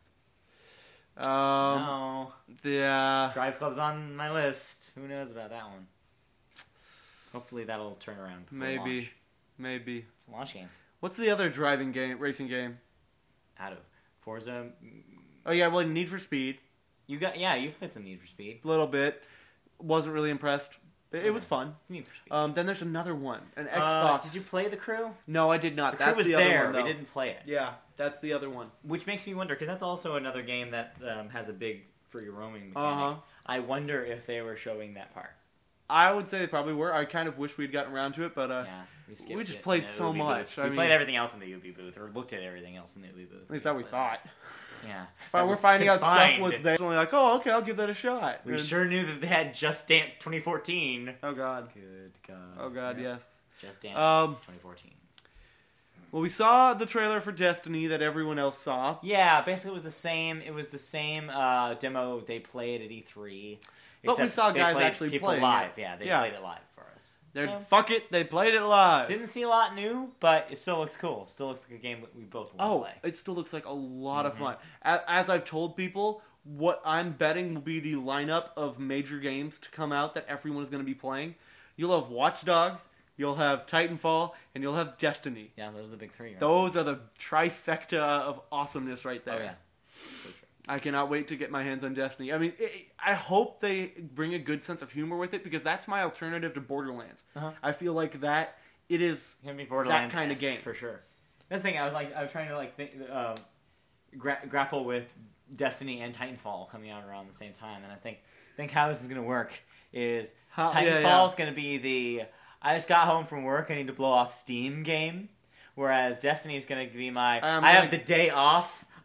no. Yeah. Drive Club's on my list. Who knows about that one? Hopefully that'll turn around. Maybe. It's a launch game. What's the other racing game? Out of Forza. Oh yeah, well, Need for Speed. You played some Need for Speed. A little bit. Wasn't really impressed. It was fun. Need for Speed. Then there's another one, an Xbox. Did you play The Crew? No, I did not. The Crew was the there. Other one, we didn't play it. Yeah, that's the other one. Which makes me wonder, because that's also another game that has a big free roaming mechanic. I wonder if they were showing that part. I would say they probably were. I kind of wish we'd gotten around to it, but we just played so much. We played everything else in the UB booth, or looked at everything else in the UB booth. At least that we thought. Yeah. We're finding out stuff was there. Only like, oh, okay, I'll give that a shot. We sure knew that they had Just Dance 2014. Oh, God. Good God. Oh, God, yes. Just Dance 2014. Well, we saw the trailer for Destiny that everyone else saw. Yeah, basically it was the same demo they played at E3. But we saw guys actually play live. Yeah, they played it live for us. Fuck it, they played it live. Didn't see a lot new, but it still looks cool. Still looks like a game that we both want to play. It still looks like a lot of fun. As I've told people, what I'm betting will be the lineup of major games to come out that everyone is going to be playing. You'll have Watch Dogs, you'll have Titanfall, and you'll have Destiny. Yeah, those are the big 3. Right? Those are the trifecta of awesomeness right there. Oh, yeah. So true. I cannot wait to get my hands on Destiny. I mean, I hope they bring a good sense of humor with it, because that's my alternative to Borderlands. I feel like that it is gonna be Borderlands that kind of game for sure. That's the thing. I was trying to think, grapple with Destiny and Titanfall coming out around the same time, and I think how this is gonna work is Titanfall is gonna be the I just got home from work, I need to blow off steam game, whereas Destiny is gonna be my I have the day off.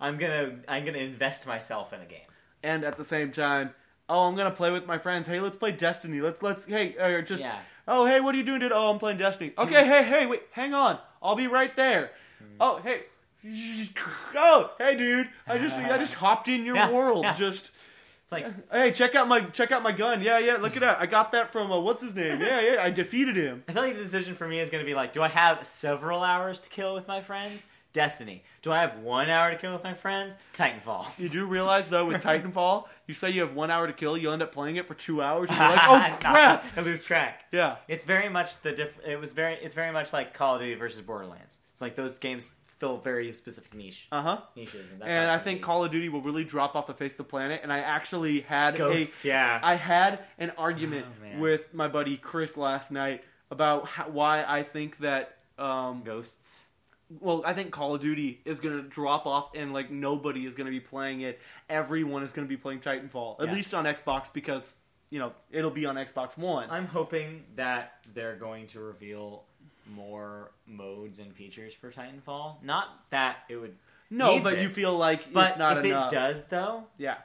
I'm gonna invest myself in a game. And at the same time, I'm gonna play with my friends. Hey, let's play Destiny. Oh, hey, what are you doing today? Oh, I'm playing Destiny. Okay, hey, wait, hang on. I'll be right there. Oh, hey. Oh, hey, dude. I just hopped in your world. Yeah. Just. It's like, hey, check out my gun. Yeah, look at that. I got that from what's his name? Yeah, I defeated him. I feel like the decision for me is going to be like, do I have several hours to kill with my friends? Destiny. Do I have 1 hour to kill with my friends? Titanfall. You do realize though with Titanfall, you say you have 1 hour to kill, you end up playing it for 2 hours. And you're like, oh crap! I lose track. Yeah, it's very much It's very much like Call of Duty versus Borderlands. It's like those games fill very specific niches. And I think Call of Duty will really drop off the face of the planet. And I actually had I had an argument with my buddy Chris last night about why I think that Ghosts. Well, I think Call of Duty is going to drop off and, like, nobody is going to be playing it. Everyone is going to be playing Titanfall. At least on Xbox because, it'll be on Xbox One. I'm hoping that they're going to reveal more modes and features for Titanfall. Not that it would... No, but you feel like it's not enough. But if it does, though... Yeah.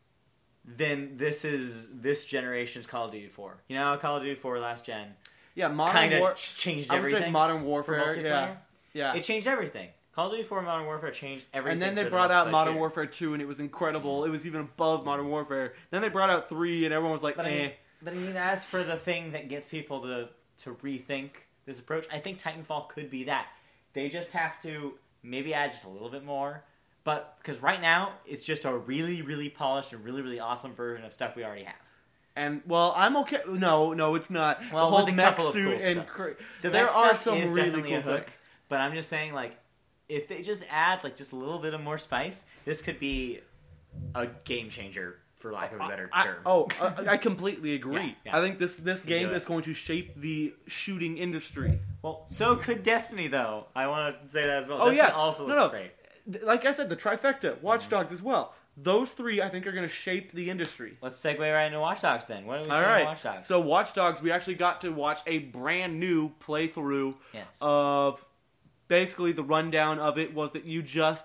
Then this is this generation's Call of Duty 4. You know, Call of Duty 4 last gen... Yeah, Modern Warfare... changed everything. I would say Modern Warfare, Yeah. It changed everything. Call of Duty 4 Modern Warfare changed everything. And then they brought out Modern Warfare 2, and it was incredible. It was even above Modern Warfare. Then they brought out 3, and everyone was like, But I mean, as for the thing that gets people to rethink this approach, I think Titanfall could be that. They just have to maybe add just a little bit more. But, because right now, it's just a really, really polished and really, really awesome version of stuff we already have. And, well, I'm okay. No, it's not. Well, the whole mech suit and... there are some really cool things. But I'm just saying, like, if they just add, like, just a little bit of more spice, this could be a game changer, for lack of a better term. I completely agree. Yeah. I think this game is going to shape the shooting industry. Well, so could Destiny, though. I want to say that as well. Destiny also looks great. Like I said, the trifecta, Watch Dogs as well. Those three, I think, are going to shape the industry. Let's segue right into Watch Dogs, then. What are we seeing in Watch Dogs? So Watch Dogs, we actually got to watch a brand new playthrough of... Basically, the rundown of it was that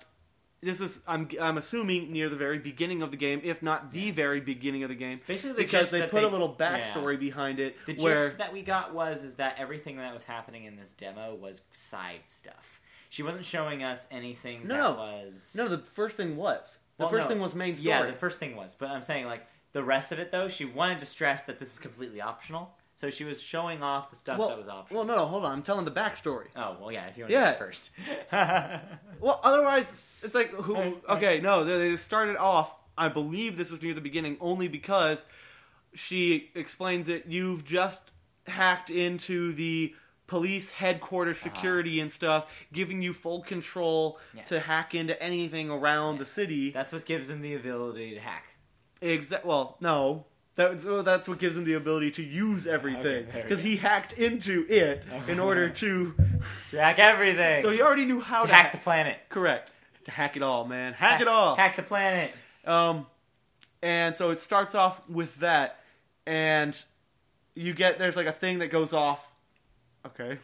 I'm assuming near the very beginning of the game, if not the very beginning of the game. Basically, because they put a little backstory behind it. The gist that we got was that everything that was happening in this demo was side stuff. She wasn't showing us anything was... No, the first thing was. The first thing was main story. Yeah, the first thing was. But I'm saying, like, the rest of it, though, she wanted to stress that this is completely optional. So she was showing off the stuff that was optional. Well, no, hold on. I'm telling the backstory. Oh, well, yeah, if you want to do it first. Well, otherwise, it's like, okay, no, they started off, I believe this is near the beginning, only because she explains that you've just hacked into the police headquarters security and stuff, giving you full control to hack into anything around the city. That's what gives them the ability to hack. Well, no. That's what gives him the ability to use everything. Because he hacked into it in order to hack everything. So he already knew how to hack the planet. Correct. To hack it all, man. Hack it all. Hack the planet. And so it starts off with that. And there's like a thing that goes off. Okay.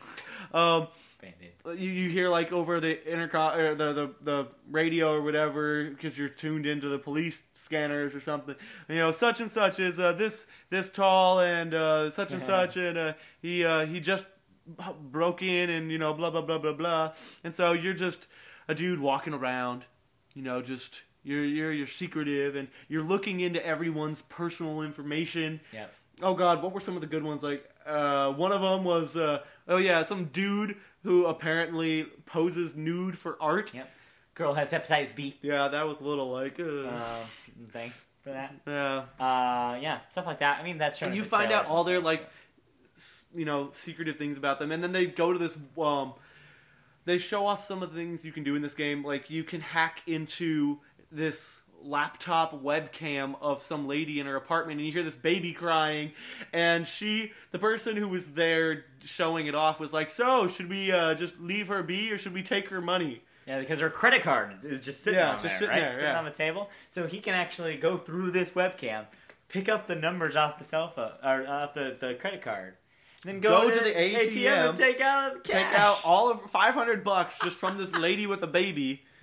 You hear like over the intercom or the radio or whatever because you're tuned into the police scanners or something. Such and such is this tall and such and such and he just broke in and blah blah blah blah blah. And so you're just a dude walking around, just you're secretive and you're looking into everyone's personal information. Yeah. Oh God, what were some of the good ones? Like one of them was some dude who apparently poses nude for art. Yep. Girl has hepatitis B. Yeah, that was a little like... thanks for that. Yeah. Stuff like that. I mean, that's... And you find out all their, like, secretive things about them. And then they go to this... they show off some of the things you can do in this game. Like, you can hack into this laptop webcam of some lady in her apartment and you hear this baby crying and the person who was there showing it off was like, so should we just leave her be or should we take her money? Yeah, because her credit card is just sitting on the table, so he can actually go through this webcam, pick up the numbers off the cell phone or off the credit card, and then go to the ATM and take out cash. Take out all of $500 just from this lady with a baby. Yeah.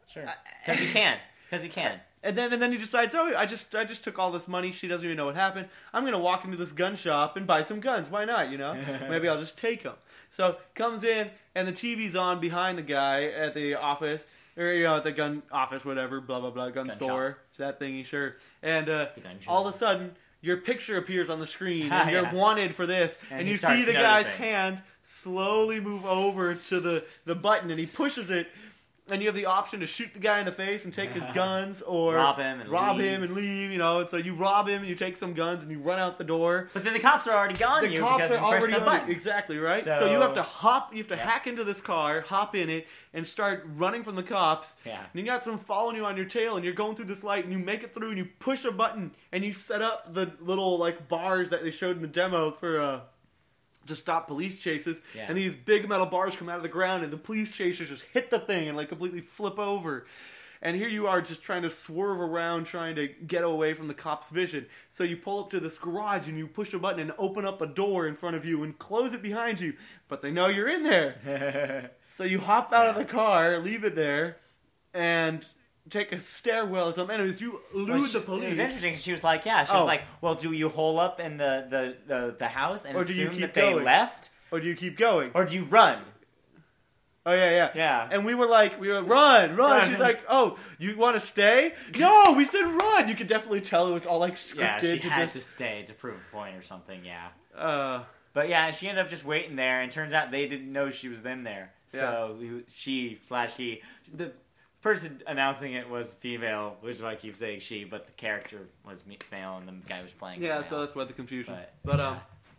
Sure. Because he can. And then he decides, oh, I just took all this money. She doesn't even know what happened. I'm going to walk into this gun shop and buy some guns. Why not, Maybe I'll just take them. So comes in, and the TV's on behind the guy at the office, or, at the gun office, whatever, blah, blah, blah, gun store, shop. That thingy, sure. And all of a sudden, your picture appears on the screen, and you're wanted for this, and you see the guy's hand slowly move over to the button, and he pushes it, and you have the option to shoot the guy in the face and take his guns, or rob him and leave. And so you rob him and you take some guns and you run out the door. But then the cops are already gone. The cops are already on the button. Exactly, right? So you have to hack into this car, hop in it, and start running from the cops. Yeah. And you got some following you on your tail, and you're going through this light, and you make it through, and you push a button, and you set up the little bars that they showed in the demo for to stop police chases, and these big metal bars come out of the ground, and the police chasers just hit the thing and completely flip over. And here you are just trying to swerve around, trying to get away from the cop's vision. So you pull up to this garage and you push a button and open up a door in front of you and close it behind you, but they know you're in there. So you hop out of the car, leave it there, and take a stairwell or something. Anyways, you elude the police. It was interesting. She was like, well, do you hole up in the house and assume that they left? Or do you keep going? Or do you run? Oh, yeah. Yeah. And we were run. She's like, oh, you want to stay? No, we said run. You could definitely tell it was all scripted. Yeah, she had to stay to prove a point or something, yeah. But yeah, she ended up just waiting there, and turns out they didn't know she was in there. So he, the person announcing it was female, which is why I keep saying she, but the character was male and the guy was playing male. So that's why the confusion. But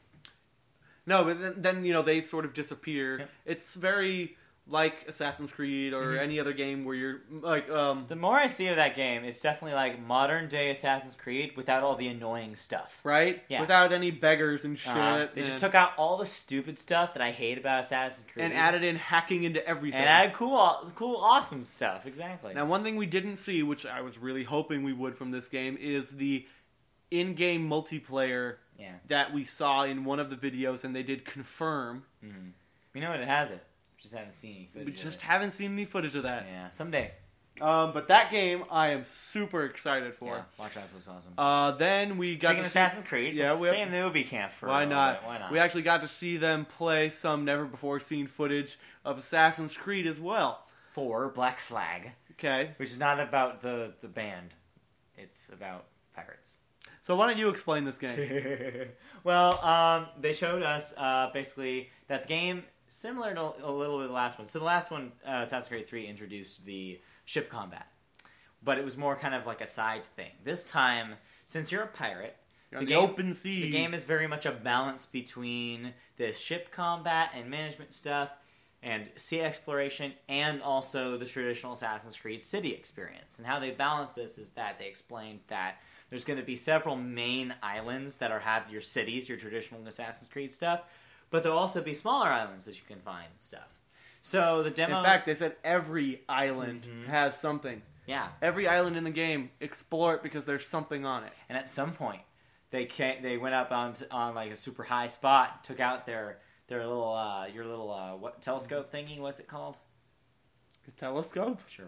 then they sort of disappear. Yep. It's very like Assassin's Creed or any other game where you're the more I see of that game, it's definitely like modern day Assassin's Creed without all the annoying stuff. Right? Yeah. Without any beggars and shit. They just took out all the stupid stuff that I hate about Assassin's Creed. And added in hacking into everything. And added cool, awesome stuff. Exactly. Now, one thing we didn't see, which I was really hoping we would from this game, is the in-game multiplayer that we saw in one of the videos, and they did confirm. Mm-hmm. We know it has it. Just haven't seen any footage. We just haven't seen any footage of that. Yeah, someday. But that game, I am super excited for. Yeah, Watch Dogs looks awesome. Then we got to Assassin's Creed. Let's stay in the Ubi camp for Why not? We actually got to see them play some never-before-seen footage of Assassin's Creed as well. For Black Flag. Okay. Which is not about the band. It's about pirates. So why don't you explain this game? Well, they showed us basically that the game, similar to a little bit of the last one. So the last one, Assassin's Creed 3, introduced the ship combat. But it was more kind of like a side thing. This time, since you're a pirate, the open seas. The game is very much a balance between the ship combat and management stuff and sea exploration and also the traditional Assassin's Creed city experience. And how they balance this is that they explained that there's going to be several main islands that have your cities, your traditional Assassin's Creed stuff, but there'll also be smaller islands that you can find and stuff. So the demo... In fact, they said every island has something. Yeah. Every island in the game, explore it because there's something on it. And at some point, they went up on like a super high spot, took out their little what telescope thingy? What's it called? A telescope? Sure.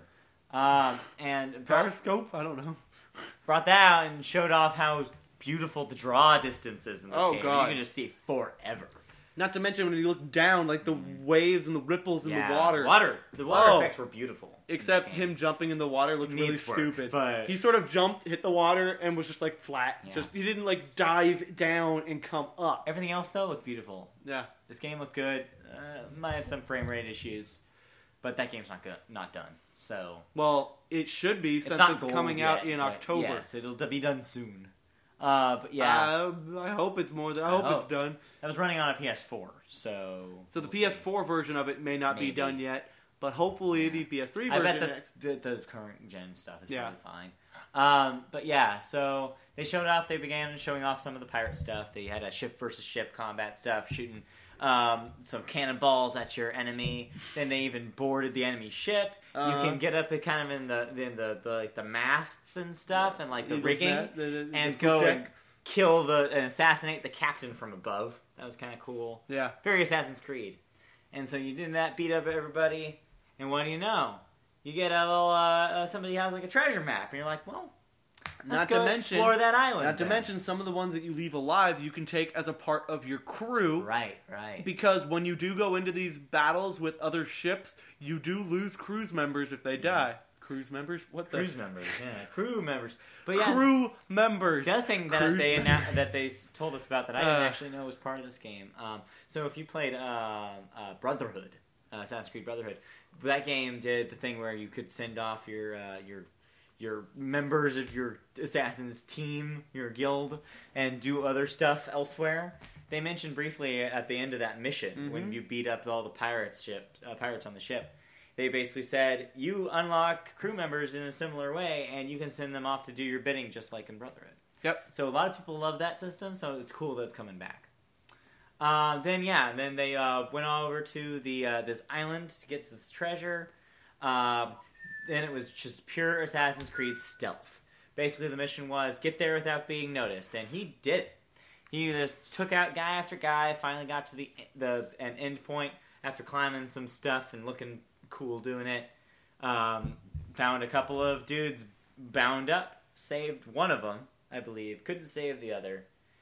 And periscope? I don't know. Brought that out and showed off how beautiful the draw distance is in this game. God. You can just see it forever. Not to mention when you look down, like the waves and the ripples in the water. The water effects were beautiful. Except him jumping in the water looked really stupid. But he sort of jumped, hit the water, and was just like flat. Yeah. He didn't like dive down and come up. Everything else though looked beautiful. Yeah. This game looked good. Minus some frame rate issues. But that game's not done. So it should be since it's coming out in October. Yes, it'll be done soon. But yeah, I hope it's more than I hope it's done. That was running on a PS4, so the PS4 version of it may not be done yet, but hopefully the PS3 version. I bet the current gen stuff is probably fine. But yeah, so they showed off. They began showing off some of the pirate stuff. They had a ship versus ship combat stuff, shooting some cannonballs at your enemy. Then they even boarded the enemy ship. You can get up kind of in the masts and stuff and like the rigging and go and kill and assassinate the captain from above. That was kind of cool. Yeah, very Assassin's Creed. And so you did that, beat up everybody, and what do you know? you get a little somebody has like a treasure map, and you're like, well, let's go explore that island. Not to mention some of the ones that you leave alive, you can take as a part of your crew. Right. Because when you do go into these battles with other ships, you do lose crew members if they die. Crew members? What the? Crew members, yeah. Crew members. But yeah, crew members. The other thing that they told us about that I didn't actually know was part of this game. So if you played Brotherhood, Assassin's Creed Brotherhood, that game did the thing where you could send off your members of your Assassin's team, your guild, and do other stuff elsewhere. They mentioned briefly at the end of that mission, when you beat up all the pirates on the ship, they basically said, you unlock crew members in a similar way, and you can send them off to do your bidding just like in Brotherhood. Yep. So a lot of people love that system, so it's cool that it's coming back. Then they went over to this island to get this treasure. Then it was just pure Assassin's Creed stealth. Basically, the mission was get there without being noticed, and he did it. He just took out guy after guy, finally got to an end point after climbing some stuff and looking cool doing it. Found a couple of dudes bound up, saved one of them, I believe, couldn't save the other,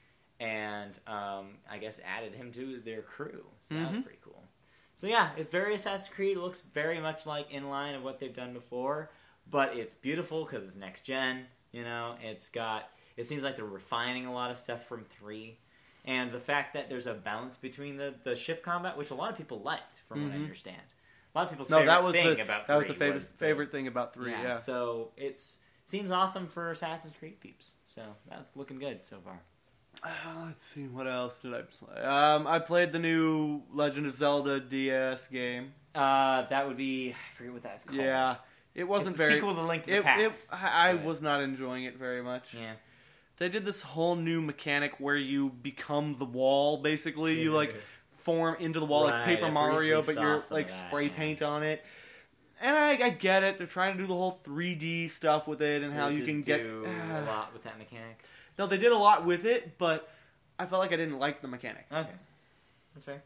and I guess added him to their crew. So that was pretty cool. So yeah, it's very Assassin's Creed. It looks very much like in line of what they've done before, but it's beautiful because it's next gen. You know, it seems like they're refining a lot of stuff from 3, and the fact that there's a balance between the ship combat, which a lot of people liked, from what I understand. A lot of people's favorite thing about 3 that was the favorite thing about 3. Yeah. So it seems awesome for Assassin's Creed peeps. So that's looking good so far. Let's see, what else did I play? I played the new Legend of Zelda DS game. That would be, I forget what that's called. Yeah, it wasn't it's very. Sequel to Link to the Past. I was not enjoying it very much. Yeah, they did this whole new mechanic where you become the wall. Basically, you like form into the wall like Paper Mario, but you're like spray paint on it. And I get it. They're trying to do the whole 3D stuff with it and how you can get a lot with that mechanic. No, they did a lot with it, but I felt like I didn't like the mechanic. Okay. That's fair.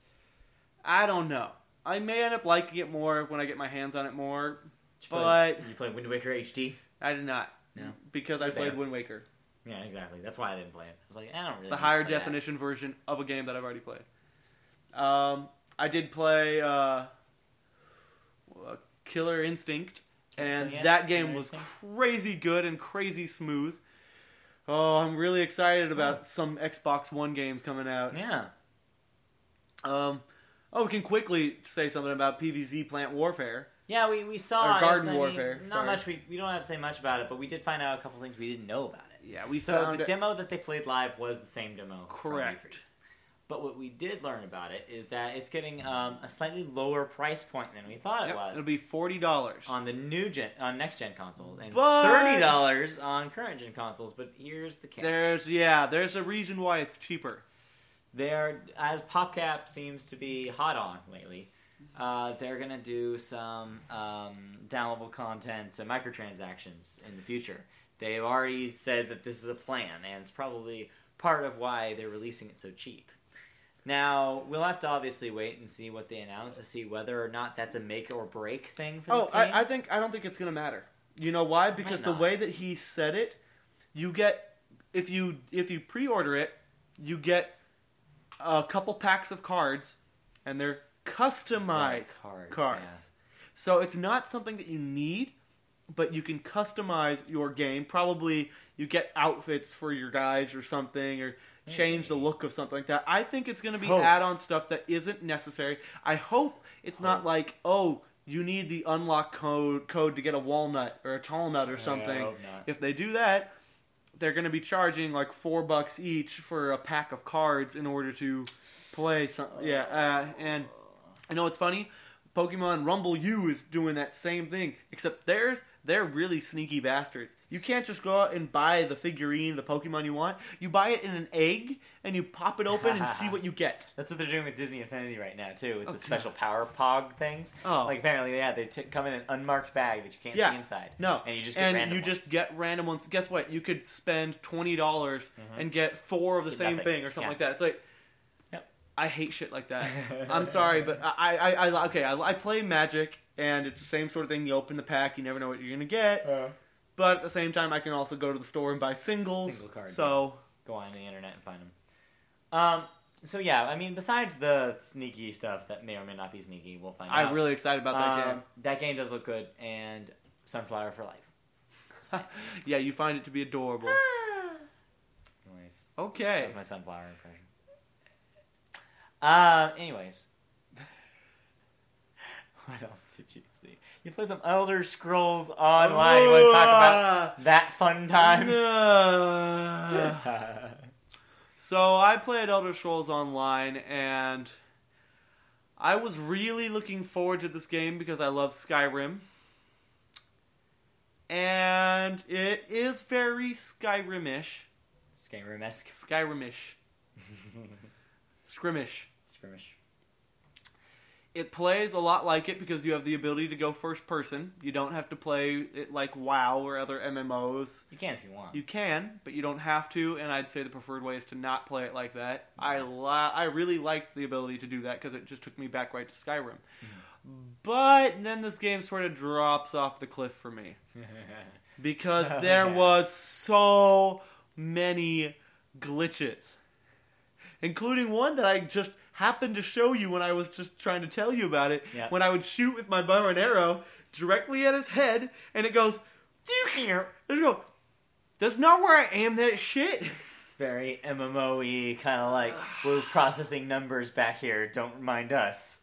I don't know. I may end up liking it more when I get my hands on it more, Did you play Wind Waker HD? I did not. No. Because I played Wind Waker. Yeah, exactly. That's why I didn't play it. I was like, I don't really It's the higher definition version of a game that I've already played. I did play Killer Instinct, and that game was crazy good and crazy smooth. Oh, I'm really excited about some Xbox One games coming out. Yeah. We can quickly say something about PvZ Plant Warfare. Yeah, we saw or Garden Warfare. Not much. We don't have to say much about it, but we did find out a couple things we didn't know about it. Yeah, the demo that they played live was the same demo. Correct. From E3. But what we did learn about it is that it's getting a slightly lower price point than we thought it was. It'll be $40 on the next gen consoles, and $30 on current gen consoles. But here's the catch: there's a reason why it's cheaper. As PopCap seems to be hot on lately, they're gonna do some downloadable content, microtransactions in the future. They've already said that this is a plan, and it's probably part of why they're releasing it so cheap. Now, we'll have to obviously wait and see what they announce to see whether or not that's a make or break thing for this game. I don't think it's going to matter. You know why? Because the way that he said it, you get if you pre-order it, you get a couple packs of cards, and they're customized cards. Yeah. So it's not something that you need, but you can customize your game. Probably you get outfits for your guys or something, or change the look of something like that. I think it's going to be add-on stuff that isn't necessary. I hope it's not like, you need the unlock code to get a walnut or a tall nut or something. I hope not. If they do that, they're going to be charging like $4 each for a pack of cards in order to play something. And I know it's funny. Pokemon Rumble U is doing that same thing, except they're really sneaky bastards. You can't just go out and buy the figurine, the Pokemon you want. You buy it in an egg, and you pop it open and see what you get. That's what they're doing with Disney Infinity right now, too, with the special Power Pog things. Oh. Like, apparently, they come in an unmarked bag that you can't see inside. No. And you just get random ones. Just get random ones. Guess what? You could spend $20 and get 4 of the same thing or something like that. It's like... I hate shit like that. I'm sorry, but I play Magic, and it's the same sort of thing. You open the pack, you never know what you're gonna get. But at the same time, I can also go to the store and buy singles. Single cards. So go on the internet and find them. So yeah, I mean, besides the sneaky stuff that may or may not be sneaky, we'll find out. I'm really excited about that game. That game does look good, and Sunflower for life. So. Yeah, you find it to be adorable. Anyways. Okay. That's my Sunflower impression. Anyways. What else did you see? You played some Elder Scrolls Online. You want to talk about that fun time? So I played Elder Scrolls Online, and I was really looking forward to this game because I love Skyrim. And it is very Skyrim-ish. Skyrim-esque. Skyrim-ish. Skirmish. Skirmish. It plays a lot like it because you have the ability to go first person. You don't have to play it like WoW or other MMOs. You can if you want. You can, but you don't have to, and I'd say the preferred way is to not play it like that. I really liked the ability to do that because it just took me back right to Skyrim. Mm-hmm. But then this game sort of drops off the cliff for me. Because there was so many glitches. Including one that I just happened to show you when I was just trying to tell you about it. Yep. When I would shoot with my bow and arrow directly at his head, and it goes, and I go, that's not where I aim that shit. It's very MMO-y, kind of like, we're processing numbers back here, don't mind us.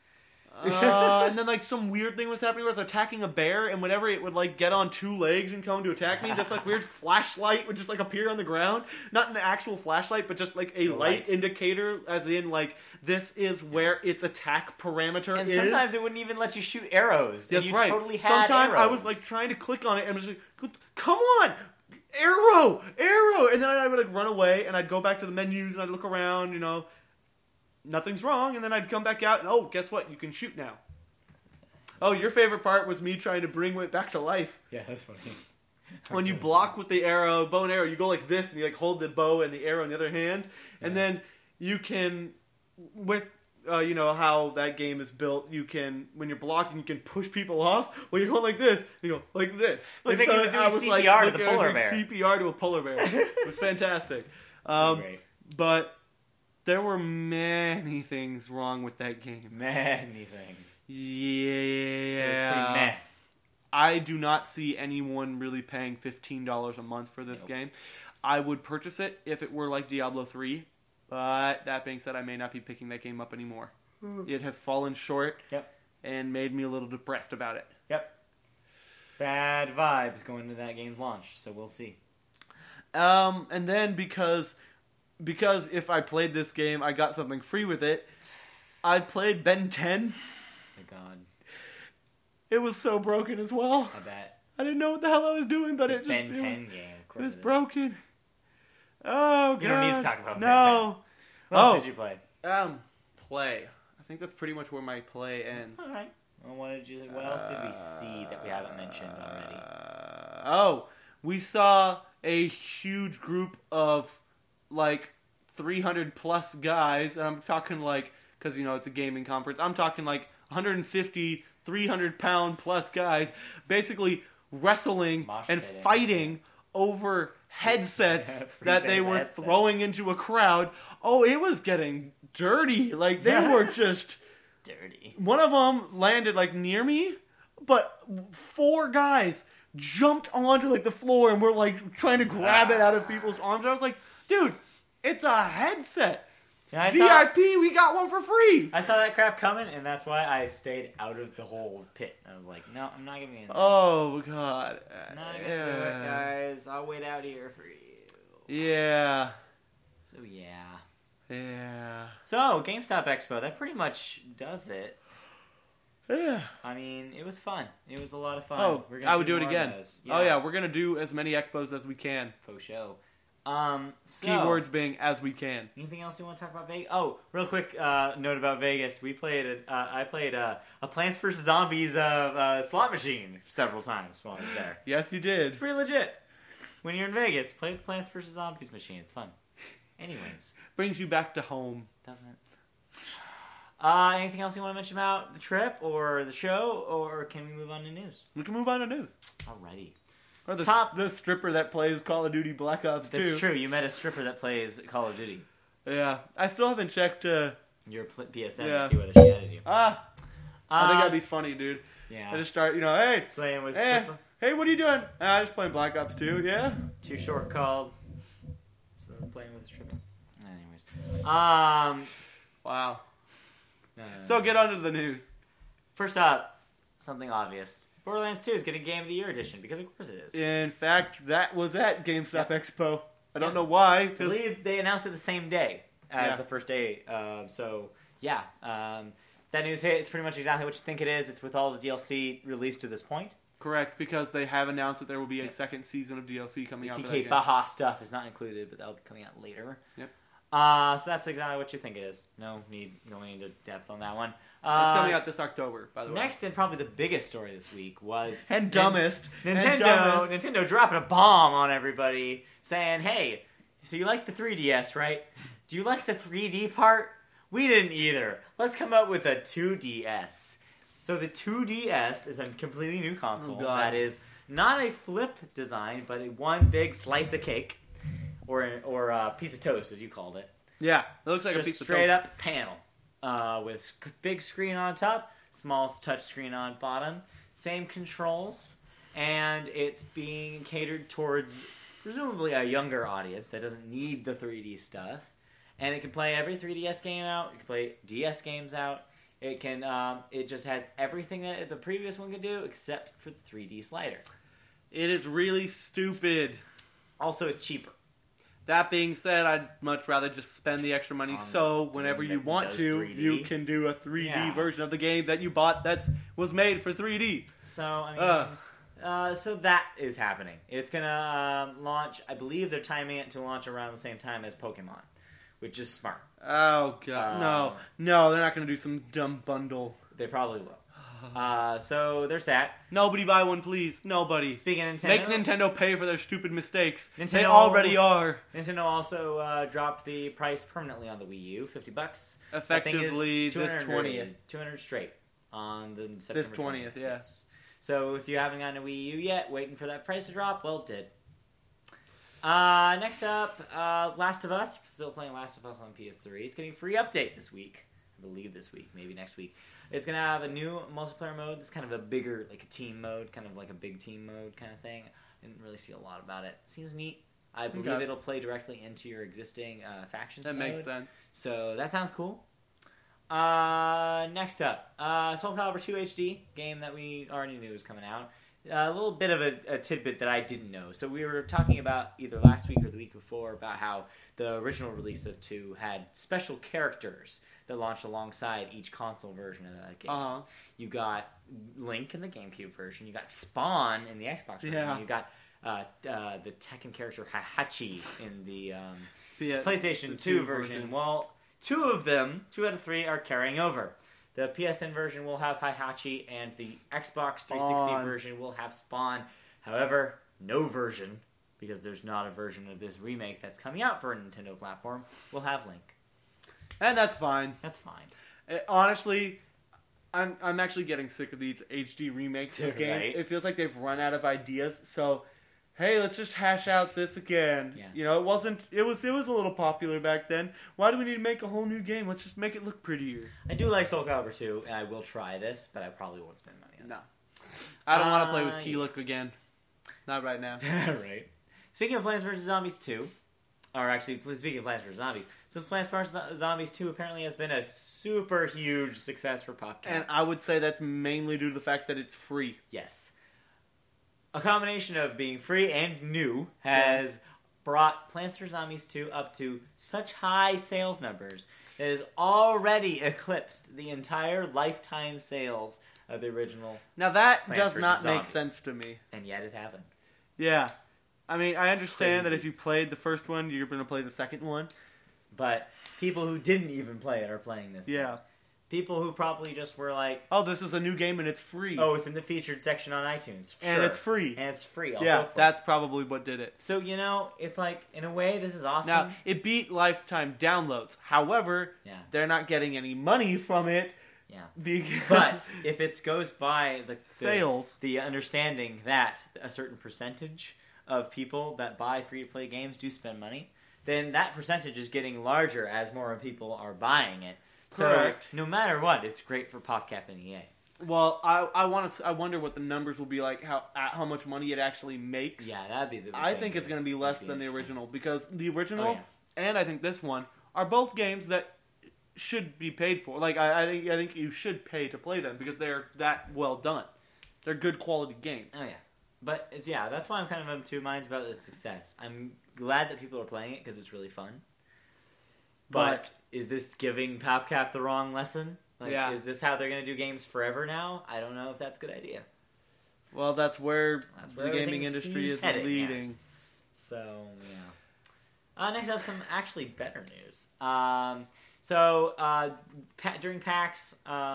And then like some weird thing was happening where I was attacking a bear, and whenever it would like get on two legs and come to attack me, this like weird flashlight would just like appear on the ground. Not an actual flashlight, but just like a light indicator, as in like this is where its attack parameter is. And sometimes it wouldn't even let you shoot arrows. That's and you right. Totally had sometimes arrows. I was like trying to click on it and I was like, come on! Arrow! And then I would like run away and I'd go back to the menus and I'd look around, you know. Nothing's wrong, and then I'd come back out, and oh, guess what? You can shoot now. Oh, your favorite part was me trying to bring it back to life. Yeah, that's funny. When you block with the arrow, bow and arrow, you go like this, and you like hold the bow and the arrow in the other hand, and then you can, with you know how that game is built, you can, when you're blocking, you can push people off. Well, you're going like this, and you go like this. Look, so I was doing CPR to the polar bear. CPR to a polar bear. It was fantastic. Great. But there were many things wrong with that game. Many things. Yeah. So it's pretty meh. I do not see anyone really paying $15 a month for this game. I would purchase it if it were like Diablo 3, but that being said, I may not be picking that game up anymore. It has fallen short and made me a little depressed about it. Yep. Bad vibes going into that game's launch, so we'll see. And then because if I played this game, I got something free with it, I played Ben 10. Oh, God. It was so broken as well. I bet. I didn't know what the hell I was doing, but it just... Ben 10 game. It was broken. Oh, God. You don't need to talk about Ben 10. What else did you play? Play. I think that's pretty much where my play ends. All right. Well, what else did we see that we haven't mentioned already? We saw a huge group of, like, 300 plus guys, and I'm talking like, because, you know, it's a gaming conference, I'm talking like 150, 300 pound plus guys, basically wrestling and fighting over headsets that they were throwing into a crowd. Oh, it was getting dirty. Like, they were just... dirty. One of them landed, like, near me, but 4 guys jumped onto, like, the floor and were, like, trying to grab it out of people's arms. I was like, dude, it's a headset. VIP, we got one for free. I saw that crap coming, and that's why I stayed out of the whole pit. I was like, no, I'm not giving in. Oh, God. I'm not going to do it, guys. I'll wait out here for you. Yeah. So, yeah. Yeah. So, GameStop Expo, that pretty much does it. Yeah. I mean, it was fun. It was a lot of fun. Oh, I would do it again. Yeah. Oh, yeah, we're going to do as many expos as we can. Faux show. So, keywords being as we can. Anything else you want to talk about Vegas? Oh, real quick note about Vegas. I played a Plants vs. Zombies slot machine several times while I was there. Yes, you did. It's pretty legit. When you're in Vegas, play the Plants vs. Zombies machine. It's fun. Anyways. Brings you back to home. Doesn't it? Anything else you want to mention about the trip or the show, or can we move on to news? We can move on to news. Alrighty. Or the stripper that plays Call of Duty Black Ops 2. That's true. You met a stripper that plays Call of Duty. Yeah. I still haven't checked your PSN to see whether she added you. I think that'd be funny, dude. Yeah. I just start, hey. Playing with stripper. Hey, what are you doing? I'm just playing Black Ops 2, yeah? Too short called. So I'm playing with a stripper. Anyways. Wow. So get on to the news. First up, something obvious. Borderlands 2 is getting Game of the Year edition, because of course it is. In fact, that was at GameStop Expo. I don't know why. I believe they announced it the same day as the first day. That news hit. It's pretty much exactly what you think it is. It's with all the DLC released to this point. Correct, because they have announced that there will be a second season of DLC coming out. TK Baja stuff is not included, but that'll be coming out later. Yep. So that's exactly what you think it is. No need going into depth on that one. It's coming out this October, by the way. Next, and probably the biggest story this week was... Dumbest. Nintendo dropping a bomb on everybody, saying, hey, so you like the 3DS, right? Do you like the 3D part? We didn't either. Let's come up with a 2DS. So the 2DS is a completely new console that is not a flip design, but a one big slice of cake. Or a piece of toast, as you called it. Yeah, it looks like a piece of toast. Straight up panel. With big screen on top, small touch screen on bottom, same controls, and it's being catered towards presumably a younger audience that doesn't need the 3D stuff. And it can play every 3DS game out. It can play DS games out. It can. It just has everything that the previous one could do, except for the 3D slider. It is really stupid. Also, it's cheaper. That being said, I'd much rather just spend the extra money so whenever you want to, 3D. You can do a 3D version of the game that you bought that was made for 3D. So, so that is happening. It's going to launch, I believe they're timing it to launch around the same time as Pokemon, which is smart. Oh, God. No, they're not going to do some dumb bundle. They probably will. So there's that. Nobody buy one, please. Nobody. Speaking of Nintendo, make Nintendo pay for their stupid mistakes. They already are. Nintendo also dropped the price permanently on the Wii U, $50. Effectively, this 20th. 200 straight on the September this 20th. Yes. So if you haven't gotten a Wii U yet, waiting for that price to drop, well, it did. Next up, Last of Us. Still playing Last of Us on PS3. It's getting a free update this week. I believe this week, maybe next week. It's going to have a new multiplayer mode that's kind of a bigger, like a team mode, kind of like a big team mode kind of thing. I didn't really see a lot about it. Seems neat. I believe it'll play directly into your existing factions mode. That makes sense. So that sounds cool. Next up, Soul Calibur 2 HD, game that we already knew was coming out. A little bit of a tidbit that I didn't know. So we were talking about either last week or the week before about how the original release of 2 had special characters that launched alongside each console version of that game. Uh-huh. You got Link in the GameCube version. You got Spawn in the Xbox version. Yeah. You got the Tekken character Heihachi in the PlayStation 2 version. Well, 2 of them, 2 out of 3, are carrying over. The PSN version will have Heihachi, and the Xbox 360 version will have Spawn. However, no version, because there's not a version of this remake that's coming out for a Nintendo platform, will have Link. And that's fine. That's fine. Honestly, I'm actually getting sick of these HD remakes of games. Right? It feels like they've run out of ideas. So, hey, let's just hash out this again. Yeah. You know, it was a little popular back then. Why do we need to make a whole new game? Let's just make it look prettier. I do like Soul Calibur 2, and I will try this, but I probably won't spend money on it. No. I don't want to play with Keyluk again. Not right now. Right. Speaking of Plants vs. Zombies 2, or actually, speaking of Plants vs. Zombies, so Plants vs. Zombies 2 apparently has been a super huge success for PopCap. And I would say that's mainly due to the fact that it's free. Yes. A combination of being free and new has brought Plants vs. Zombies 2 up to such high sales numbers that it has already eclipsed the entire lifetime sales of the original. Now that Plants does vs. not Zombies. make sense to me. And yet it happened. Yeah. I mean, I understand that crazy. if you played the first one, you're going to play the second one. But people who didn't even play it are playing this. Yeah. People who probably just were like, oh, this is a new game and it's free. Oh, it's in the featured section on iTunes. Sure. And it's free. I'll that's probably what did it. So, it's like, in a way, this is awesome. Now, it beat lifetime downloads. However, they're not getting any money from it. Yeah. But if it goes by the sales, the understanding that a certain percentage of people that buy free-to-play games do spend money, then that percentage is getting larger as more people are buying it. Correct. So no matter what, it's great for PopCap and EA. Well, I wonder what the numbers will be like, how much money it actually makes. Yeah, that'd be the. I think it's going to be less than the original, because the original and I think this one are both games that should be paid for. Like I think you should pay to play them because they're that well done. They're good quality games. Oh yeah, but that's why I'm kind of of two minds about the success. I'm glad that people are playing it because it's really fun. But is this giving PopCap the wrong lesson? Is this how they're going to do games forever now? I don't know if that's a good idea. Well, that's where the gaming industry is leading. Yes. So, yeah. Next up, some actually better news. During PAX,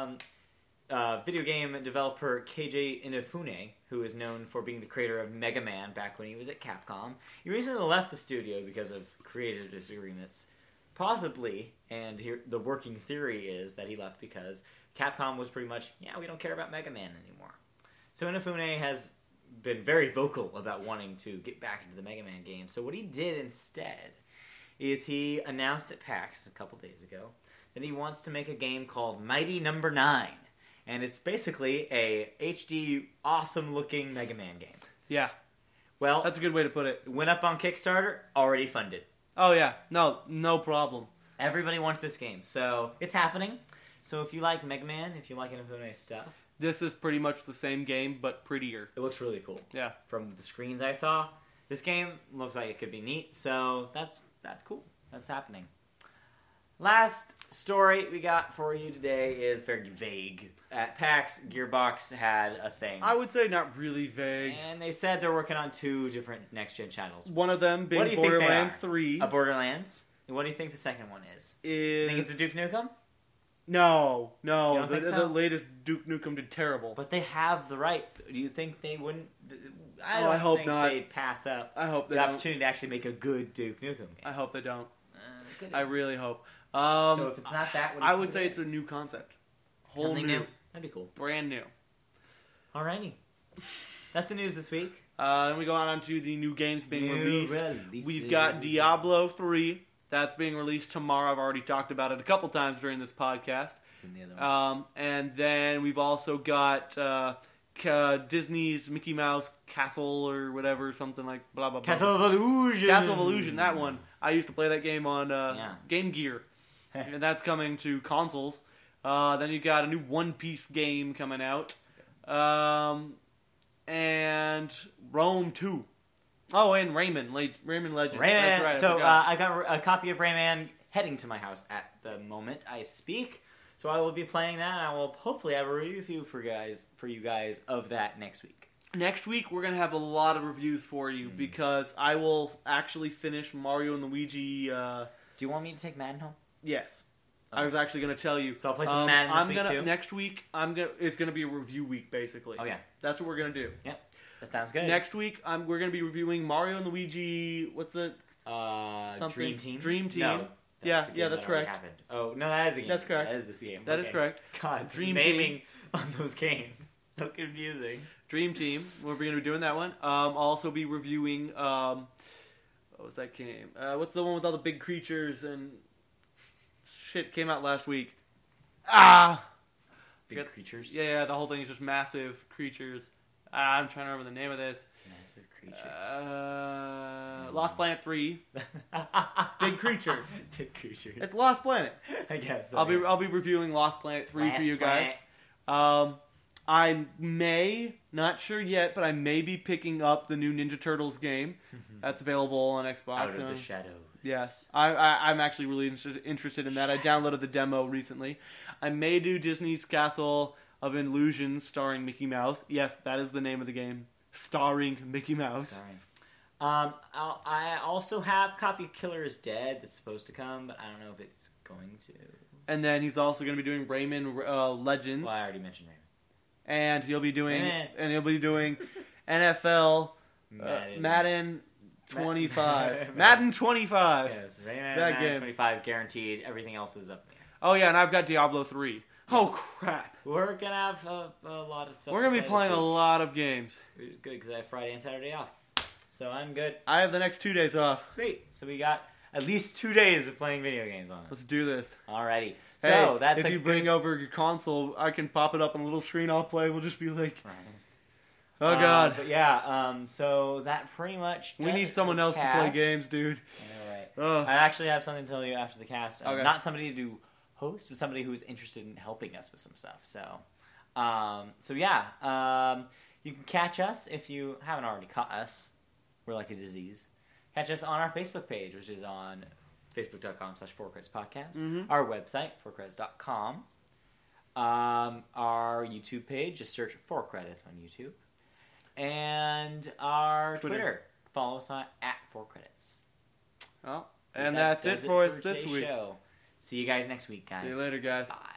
video game developer KJ Inafune, who is known for being the creator of Mega Man back when he was at Capcom, he recently left the studio because of creative disagreements. Possibly, and the working theory is that he left because Capcom was pretty much, we don't care about Mega Man anymore. So Inafune has been very vocal about wanting to get back into the Mega Man game. So what he did instead is he announced at PAX a couple days ago that he wants to make a game called Mighty Number 9. And it's basically a HD, awesome-looking Mega Man game. Yeah. Well, that's a good way to put it. Went up on Kickstarter, already funded. Oh, yeah. No problem. Everybody wants this game. So, it's happening. So, if you like Mega Man, if you like Inafune's stuff... This is pretty much the same game, but prettier. It looks really cool. Yeah. From the screens I saw, this game looks like it could be neat. So, that's cool. That's happening. Last story we got for you today is very vague. At PAX, Gearbox had a thing. I would say not really vague. And they said they're working on 2 different next-gen titles. One of them being Borderlands 3. A Borderlands. And what do you think the second one is? You think it's a Duke Nukem? No. The latest Duke Nukem did terrible. But they have the rights. Do you think they wouldn't... I hope think not. They'd pass up I hope they the don't. opportunity to actually make a good Duke Nukem game. I hope they don't. I really hope. So if it's not that, I would say it's a new concept. Something new. That'd be cool. Brand new. Alrighty. That's the news this week. Then we go on to the new games being released. We've got Diablo 3. That's being released tomorrow. I've already talked about it a couple times during this podcast. It's in the other one. And then we've also got Disney's Mickey Mouse Castle or whatever, something like blah, blah, blah. Castle of Illusion. Castle of Illusion, that one. I used to play that game on Game Gear. And that's coming to consoles. Then you got a new One Piece game coming out. And Rome 2. Oh, and Rayman Legends. Rayman. That's right, So I got a copy of Rayman heading to my house at the moment I speak. So I will be playing that, and I will hopefully have a review for you guys of that next week. Next week, we're going to have a lot of reviews for you because I will actually finish Mario and Luigi. Do you want me to take Madden home? Yes. Okay. I was actually going to tell you. So I'll play some Madden this week, too? Next week, it's going to be a review week, basically. Oh, yeah. That's what we're going to do. Yep. That sounds good. Next week, we're going to be reviewing Mario and Luigi. What's the... Dream Team? Dream Team. No. That's correct. Happened. Oh, no, that is a game. That's correct. That is this game. That is correct. God, Dream naming Team. on those games. So confusing. Dream Team. We're going to be doing that one. I'll also be reviewing... what was that game? What's the one with all the big creatures and... Shit, came out last week. Big creatures? Yeah, the whole thing is just massive creatures. I'm trying to remember the name of this. Massive creatures. Lost Planet 3. Big creatures. Big creatures. It's Lost Planet. I guess. I'll be reviewing Lost Planet 3 for you guys. I may, not sure yet, but I may be picking up the new Ninja Turtles game. That's available on Xbox. Out of the Shadows. Yes. I'm actually really interested in that. I downloaded the demo recently. I may do Disney's Castle of Illusion starring Mickey Mouse. Yes, that is the name of the game. Starring Mickey Mouse. I also have Copy Killer is Dead that's supposed to come, but I don't know if it's going to. And then he's also going to be doing Rayman Legends. Well, I already mentioned Rayman. And he'll be doing NFL Madden 25. Madden 25. Yes, Madden 25 guaranteed. Everything else is up there. Oh yeah, and I've got Diablo 3. Yes. Oh crap! We're gonna have a lot of stuff. We're gonna be playing a lot of games. Which is good because I have Friday and Saturday off, so I'm good. I have the next 2 days off. Sweet. So we got at least 2 days of playing video games on it. Let's do this. Alrighty. So hey, that's if you bring over your console, I can pop it up on a little screen. I'll play. We'll just be like, oh god. But yeah. So that pretty much. We need someone else to play games, dude. I know, right? I actually have something to tell you after the cast. Okay. Not somebody to do host, but somebody who's interested in helping us with some stuff. So yeah. You can catch us if you haven't already caught us. We're like a disease. Catch us on our Facebook page, which is on facebook.com/4creditspodcast. Mm-hmm. Our website, 4credits.com. Our YouTube page, just search 4credits on YouTube. And our Twitter. Follow us on @4credits. Oh, and that's it for us this week. Show. See you guys next week, guys. See you later, guys. Bye.